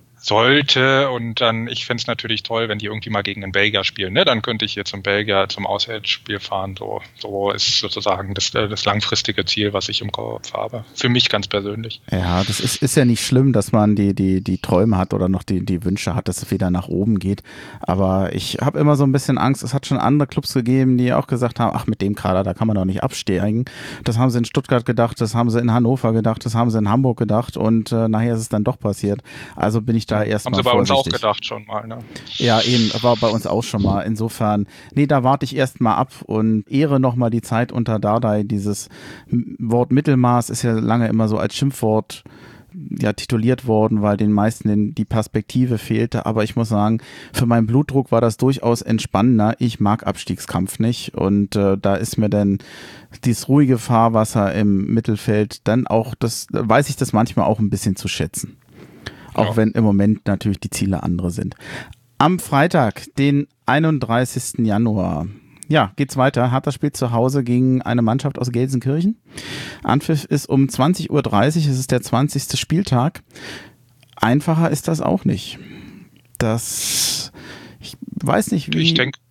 sollte, und dann, ich fände es natürlich toll, wenn die irgendwie mal gegen einen Belgier spielen, ne? Dann könnte ich hier zum Belgier zum Auswärtsspiel fahren. So ist sozusagen das langfristige Ziel, was ich im Kopf habe. Für mich ganz persönlich. Ja, das ist ja nicht schlimm, dass man die Träume hat oder noch die Wünsche hat, dass es wieder nach oben geht. Aber ich habe immer so ein bisschen Angst. Es hat schon andere Clubs gegeben, die auch gesagt haben, ach, mit dem Kader, da kann man doch nicht absteigen. Das haben sie in Stuttgart gedacht, das haben sie in Hannover gedacht, das haben sie in Hamburg gedacht, und nachher ist es dann doch passiert. Also bin ich da erstmal vorsichtig. Haben sie bei uns auch gedacht schon mal, ne? Ja, eben, war bei uns auch schon mal. Insofern, nee, da warte ich erstmal ab und ehre nochmal die Zeit unter Dardai. Dieses Wort Mittelmaß ist ja lange immer so als Schimpfwort tituliert worden, weil den meisten die Perspektive fehlte. Aber ich muss sagen, für meinen Blutdruck war das durchaus entspannender. Ich mag Abstiegskampf nicht, und da ist mir dann dieses ruhige Fahrwasser im Mittelfeld dann auch, weiß ich das manchmal auch ein bisschen zu schätzen. Auch wenn im Moment natürlich die Ziele andere sind. Am Freitag, den 31. Januar, geht's weiter. Hertha spielt zu Hause gegen eine Mannschaft aus Gelsenkirchen. Anpfiff ist um 20.30 Uhr, es ist der 20. Spieltag. Einfacher ist das auch nicht. Ich weiß nicht, wie... Ich denke,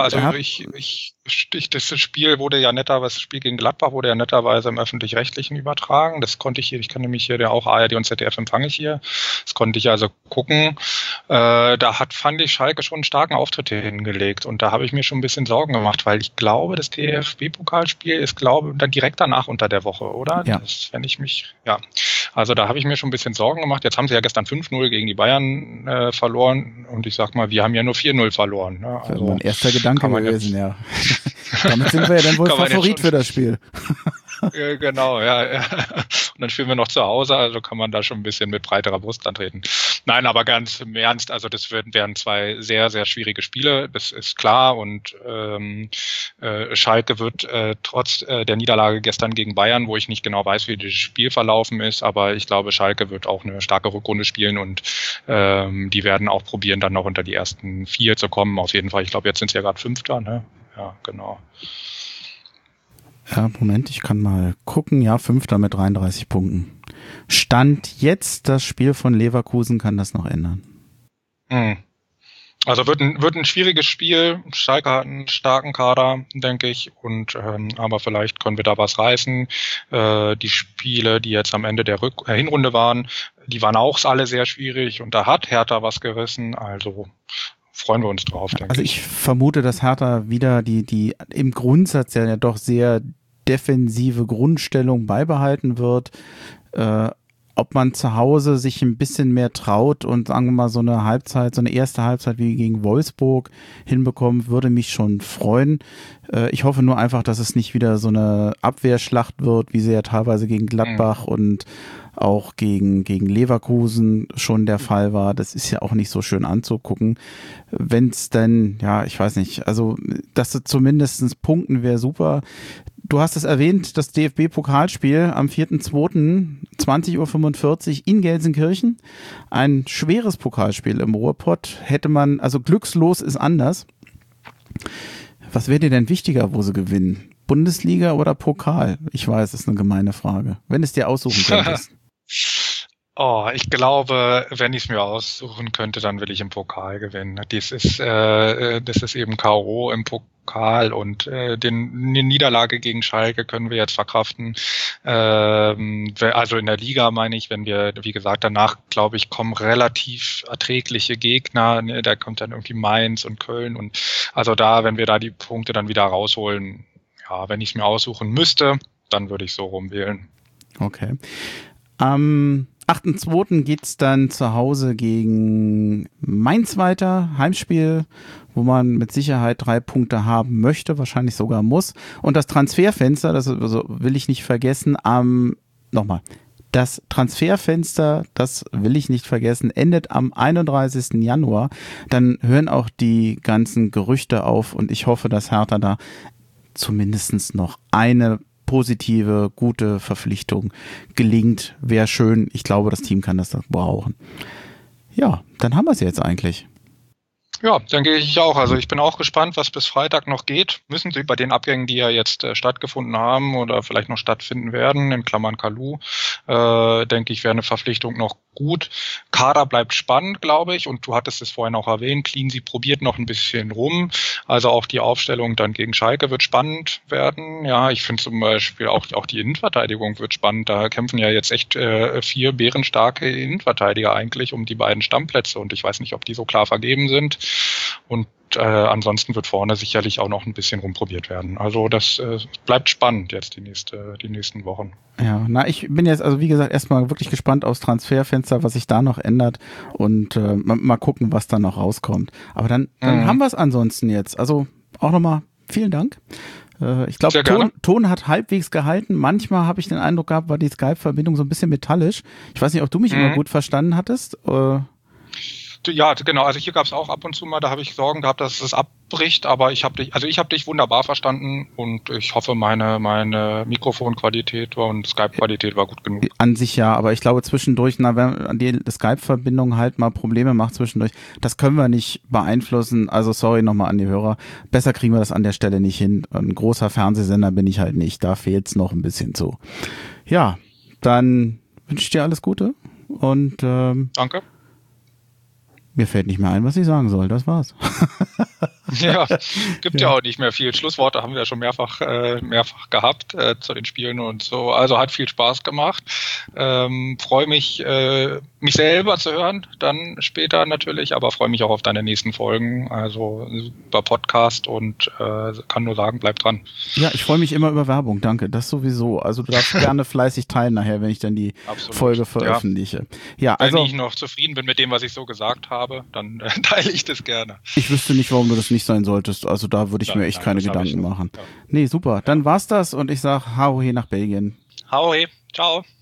das Spiel wurde ja das Spiel gegen Gladbach wurde ja netterweise im Öffentlich-Rechtlichen übertragen. Das konnte ich hier, ich kann nämlich hier auch ARD und ZDF empfange ich hier. Das konnte ich also gucken. Fand ich Schalke schon einen starken Auftritt hier hingelegt, und da habe ich mir schon ein bisschen Sorgen gemacht, weil ich glaube, das DFB-Pokalspiel ist, dann direkt danach unter der Woche, oder? Ja. Also da habe ich mir schon ein bisschen Sorgen gemacht. Jetzt haben sie ja gestern 5-0 gegen die Bayern verloren, und ich sag mal, wir haben ja nur 4-0 verloren. Ne? Also mein erster Gedanke gewesen, ja. Damit sind wir ja dann wohl Favorit für das Spiel. Genau, ja. Und dann spielen wir noch zu Hause, also kann man da schon ein bisschen mit breiterer Brust antreten. Nein, aber ganz im Ernst, also das wären 2 sehr, sehr schwierige Spiele, das ist klar, und Schalke wird trotz der Niederlage gestern gegen Bayern, wo ich nicht genau weiß, wie das Spiel verlaufen ist, aber ich glaube, Schalke wird auch eine starke Rückrunde spielen, und die werden auch probieren, dann noch unter die ersten 4 zu kommen, auf jeden Fall. Ich glaube, jetzt sind sie ja gerade 5. Ne? Ja, genau. Ja, Moment, ich kann mal gucken. Ja, 5. mit 33 Punkten. Stand jetzt, das Spiel von Leverkusen kann das noch ändern. Also wird ein schwieriges Spiel. Schalke hat einen starken Kader, denke ich, und aber vielleicht können wir da was reißen. Die Spiele, die jetzt am Ende der Hinrunde waren, die waren auch alle sehr schwierig, und da hat Hertha was gerissen, also freuen wir uns drauf, denke ich. Also ich vermute, dass Hertha wieder die im Grundsatz ja doch sehr defensive Grundstellung beibehalten wird. ob man zu Hause sich ein bisschen mehr traut und sagen wir mal so eine erste Halbzeit wie gegen Wolfsburg hinbekommt, würde mich schon freuen. Ich hoffe nur einfach, dass es nicht wieder so eine Abwehrschlacht wird, wie sie ja teilweise gegen Gladbach und auch gegen Leverkusen schon der Fall war. Das ist ja auch nicht so schön anzugucken. Wenn es denn, ja, ich weiß nicht, also dass du zumindest punkten wäre super. Du hast es erwähnt, das DFB-Pokalspiel am 4.2. 20.45 Uhr in Gelsenkirchen. Ein schweres Pokalspiel im Ruhrpott. Hätte man, also glückslos ist anders. Was wäre dir denn wichtiger, wo sie gewinnen? Bundesliga oder Pokal? Ich weiß, das ist eine gemeine Frage. Wenn es dir aussuchen könntest. Oh, ich glaube, wenn ich es mir aussuchen könnte, dann will ich im Pokal gewinnen. Das ist eben K.O. im Pokal und die Niederlage gegen Schalke können wir jetzt verkraften. Also in der Liga meine ich, wenn wir, wie gesagt, danach, glaube ich, kommen relativ erträgliche Gegner. Ne? Da kommt dann irgendwie Mainz und Köln und also da, wenn wir da die Punkte dann wieder rausholen, ja, wenn ich es mir aussuchen müsste, dann würde ich so rumwählen. Okay. Am 8.2. geht's dann zu Hause gegen Mainz weiter, Heimspiel, wo man mit Sicherheit 3 Punkte haben möchte, wahrscheinlich sogar muss. Und das Transferfenster, das will ich nicht vergessen, das Transferfenster, das will ich nicht vergessen, endet am 31. Januar. Dann hören auch die ganzen Gerüchte auf und ich hoffe, dass Hertha da zumindest noch eine positive, gute Verpflichtung gelingt. Wäre schön. Ich glaube, das Team kann das brauchen. Ja, dann haben wir es jetzt eigentlich. Ja, denke ich auch. Also ich bin auch gespannt, was bis Freitag noch geht. Müssen sie bei den Abgängen, die ja jetzt stattgefunden haben oder vielleicht noch stattfinden werden, in Klammern Kalou, denke ich, wäre eine Verpflichtung noch gut. Kader bleibt spannend, glaube ich. Und du hattest es vorhin auch erwähnt, Cleansey probiert noch ein bisschen rum. Also auch die Aufstellung dann gegen Schalke wird spannend werden. Ja, ich finde zum Beispiel auch die Innenverteidigung wird spannend. Da kämpfen ja jetzt echt 4 bärenstarke Innenverteidiger eigentlich um die beiden Stammplätze. Und ich weiß nicht, ob die so klar vergeben sind. Und ansonsten wird vorne sicherlich auch noch ein bisschen rumprobiert werden. Also das bleibt spannend jetzt die nächsten Wochen. Ja, ich bin jetzt also wie gesagt erstmal wirklich gespannt aufs Transferfenster, was sich da noch ändert und mal gucken, was da noch rauskommt. Aber dann haben wir es ansonsten jetzt. Also auch nochmal vielen Dank. Ich glaube, Ton hat halbwegs gehalten. Manchmal habe ich den Eindruck gehabt, war die Skype-Verbindung so ein bisschen metallisch. Ich weiß nicht, ob du mich immer gut verstanden hattest. Ja, genau. Also hier gab es auch ab und zu mal, da habe ich Sorgen gehabt, dass es abbricht, aber ich habe dich wunderbar verstanden und ich hoffe, meine Mikrofonqualität und Skype-Qualität war gut genug. An sich ja, aber ich glaube zwischendurch, wenn die Skype-Verbindung halt mal Probleme macht zwischendurch, das können wir nicht beeinflussen. Also sorry nochmal an die Hörer. Besser kriegen wir das an der Stelle nicht hin. Ein großer Fernsehsender bin ich halt nicht. Da fehlt's noch ein bisschen zu. Ja, dann wünsche ich dir alles Gute und Danke. Mir fällt nicht mehr ein, was ich sagen soll. Das war's. Ja, gibt ja auch nicht mehr viel. Schlussworte haben wir ja schon mehrfach gehabt zu den Spielen und so. Also hat viel Spaß gemacht. Freue mich, mich selber zu hören, dann später natürlich, aber freue mich auch auf deine nächsten Folgen. Also super Podcast und kann nur sagen, bleib dran. Ja, ich freue mich immer über Werbung, danke. Das sowieso. Also du darfst gerne fleißig teilen nachher, wenn ich dann die Folge veröffentliche. Ja, also, wenn ich noch zufrieden bin mit dem, was ich so gesagt habe, dann teile ich das gerne. Ich wüsste nicht, warum du das nicht sein solltest. Also da würde ich mir echt keine Gedanken machen. Ja. Nee, super. Dann war's das und ich sag Hau he nach Belgien. Hau he. Ciao.